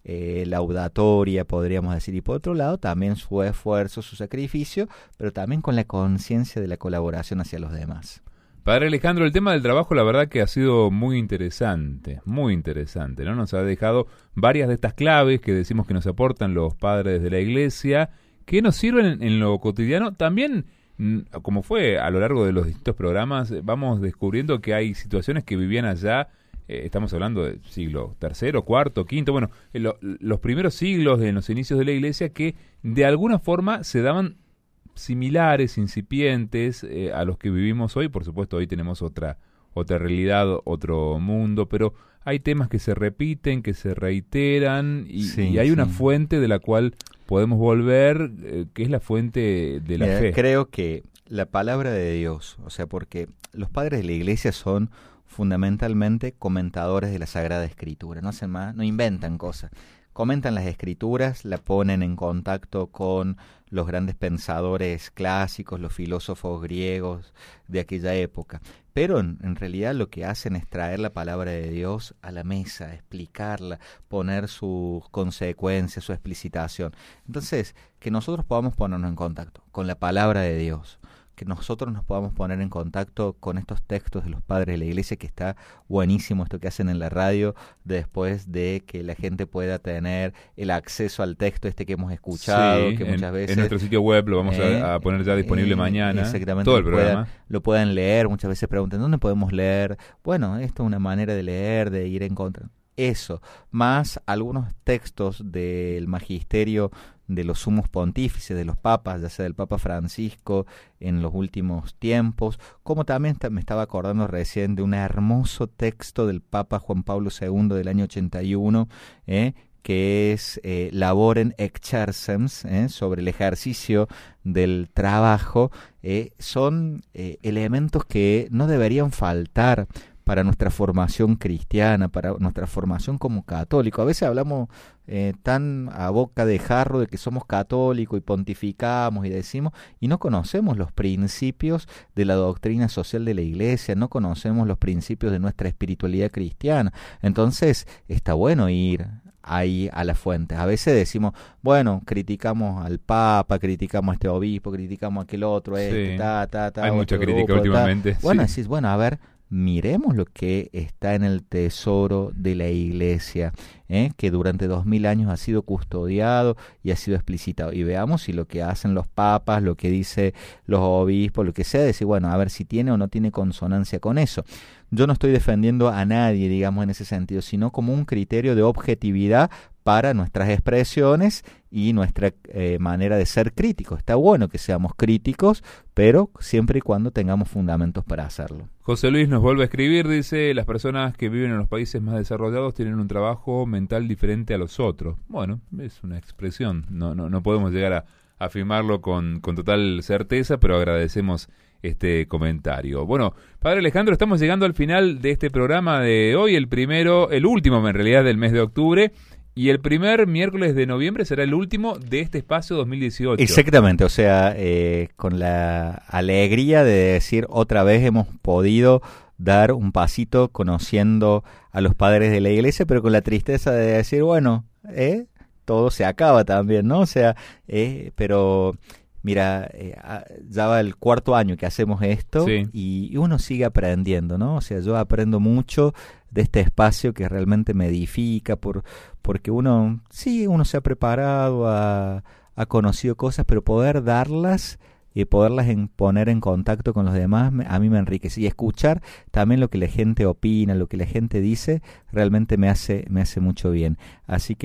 [SPEAKER 3] laudatoria, podríamos decir, y por otro lado también su esfuerzo, su sacrificio, pero también con la conciencia de la colaboración hacia los demás.
[SPEAKER 2] Padre Alejandro, el tema del trabajo la verdad que ha sido muy interesante, ¿no? Nos ha dejado varias de estas claves que decimos que nos aportan los padres de la Iglesia, que nos sirven en lo cotidiano. También, como fue a lo largo de los distintos programas, vamos descubriendo que hay situaciones que vivían allá, estamos hablando del siglo III, IV, V, bueno, los primeros siglos de los inicios de la Iglesia, que de alguna forma se daban similares, incipientes a los que vivimos hoy. Por supuesto, hoy tenemos otra realidad, otro mundo, pero hay temas que se repiten, que se reiteran, y hay una fuente de la cual podemos volver, que es la fuente de la fe.
[SPEAKER 3] Creo que la palabra de Dios, o sea, porque los padres de la Iglesia son fundamentalmente comentadores de la Sagrada Escritura, no hacen más, no inventan cosas. Comentan las Escrituras, la ponen en contacto con los grandes pensadores clásicos, los filósofos griegos de aquella época. Pero en realidad lo que hacen es traer la palabra de Dios a la mesa, explicarla, poner sus consecuencias, su explicitación. Entonces, que nosotros podamos ponernos en contacto con la palabra de Dios, que nosotros nos podamos poner en contacto con estos textos de los padres de la Iglesia, que está buenísimo esto que hacen en la radio, después de que la gente pueda tener el acceso al texto que hemos escuchado,
[SPEAKER 2] sí,
[SPEAKER 3] que muchas veces...
[SPEAKER 2] en nuestro sitio web lo vamos a poner ya disponible mañana,
[SPEAKER 3] exactamente,
[SPEAKER 2] todo el programa.
[SPEAKER 3] Lo puedan leer, muchas veces preguntan, ¿dónde podemos leer? Bueno, esto es una manera de leer, de ir en contra. Eso, más algunos textos del magisterio de los sumos pontífices, de los papas, ya sea del Papa Francisco en los últimos tiempos, como también me estaba acordando recién de un hermoso texto del Papa Juan Pablo II del año 81, que es Laborem Exercens, sobre el ejercicio del trabajo. Son elementos que no deberían faltar para nuestra formación cristiana, para nuestra formación como católico. A veces hablamos tan a boca de jarro de que somos católicos y pontificamos y decimos, y no conocemos los principios de la doctrina social de la Iglesia, no conocemos los principios de nuestra espiritualidad cristiana. Entonces, está bueno ir ahí a la fuente. A veces decimos, bueno, criticamos al Papa, criticamos a este obispo, criticamos a aquel otro,
[SPEAKER 2] sí. Hay mucha crítica
[SPEAKER 3] grupo,
[SPEAKER 2] últimamente.
[SPEAKER 3] Bueno,
[SPEAKER 2] sí.
[SPEAKER 3] decís, bueno, a ver, miremos lo que está en el tesoro de la Iglesia, que durante 2000 años ha sido custodiado y ha sido explicitado. Y veamos si lo que hacen los papas, lo que dice los obispos, lo que sea, decir, bueno, a ver si tiene o no tiene consonancia con eso. Yo no estoy defendiendo a nadie, digamos, en ese sentido, sino como un criterio de objetividad para nuestras expresiones y nuestra manera de ser críticos. Está bueno que seamos críticos, pero siempre y cuando tengamos fundamentos para hacerlo.
[SPEAKER 2] José Luis nos vuelve a escribir, dice, las personas que viven en los países más desarrollados tienen un trabajo mental diferente a los otros. Bueno, es una expresión, no podemos llegar a afirmarlo con total certeza, pero agradecemos este comentario. Bueno, Padre Alejandro, estamos llegando al final de este programa de hoy, el último en realidad del mes de octubre, y el primer miércoles de noviembre será el último de este espacio 2018.
[SPEAKER 3] Exactamente, o sea, con la alegría de decir otra vez hemos podido dar un pasito conociendo a los padres de la Iglesia, pero con la tristeza de decir, bueno, todo se acaba también, ¿no? O sea, pero... Mira, ya va el 4º año que hacemos esto, sí. y uno sigue aprendiendo, ¿no? O sea, yo aprendo mucho de este espacio que realmente me edifica, porque uno se ha preparado, ha conocido cosas, pero poder darlas y poderlas poner en contacto con los demás, a mí me enriquece. Y escuchar también lo que la gente opina, lo que la gente dice, realmente me hace mucho bien. Así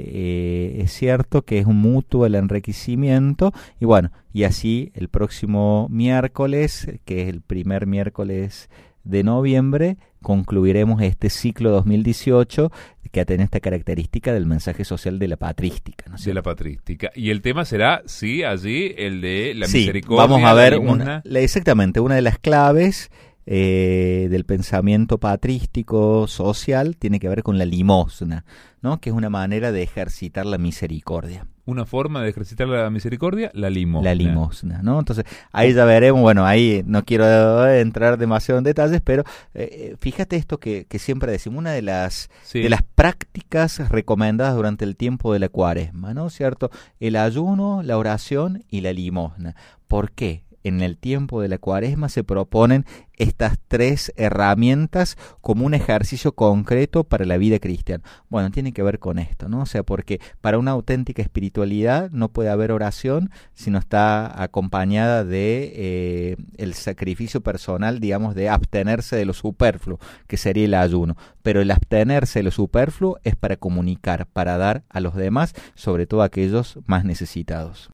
[SPEAKER 3] que es cierto que es un mutuo el enriquecimiento. Y bueno, y así el próximo miércoles, que es el primer miércoles de noviembre, concluiremos este ciclo 2018 que tiene esta característica del mensaje social de la patrística, ¿no?
[SPEAKER 2] De la patrística. Y el tema será, sí, allí, el de la misericordia.
[SPEAKER 3] Vamos a ver exactamente una de las claves del pensamiento patrístico social tiene que ver con la limosna, ¿no? Que es una manera de ejercitar la misericordia.
[SPEAKER 2] Una forma de ejercitar la misericordia, la limosna.
[SPEAKER 3] La limosna, ¿no? Entonces, ahí ya veremos, bueno, ahí no quiero entrar demasiado en detalles, pero fíjate esto que siempre decimos, una de las prácticas recomendadas durante el tiempo de la Cuaresma, ¿no? ¿Cierto? El ayuno, la oración y la limosna. ¿Por qué? En el tiempo de la Cuaresma se proponen estas 3 herramientas como un ejercicio concreto para la vida cristiana. Bueno, tiene que ver con esto, ¿no? O sea, porque para una auténtica espiritualidad no puede haber oración si no está acompañada de el sacrificio personal, digamos, de abstenerse de lo superfluo, que sería el ayuno. Pero el abstenerse de lo superfluo es para comunicar, para dar a los demás, sobre todo a aquellos más necesitados.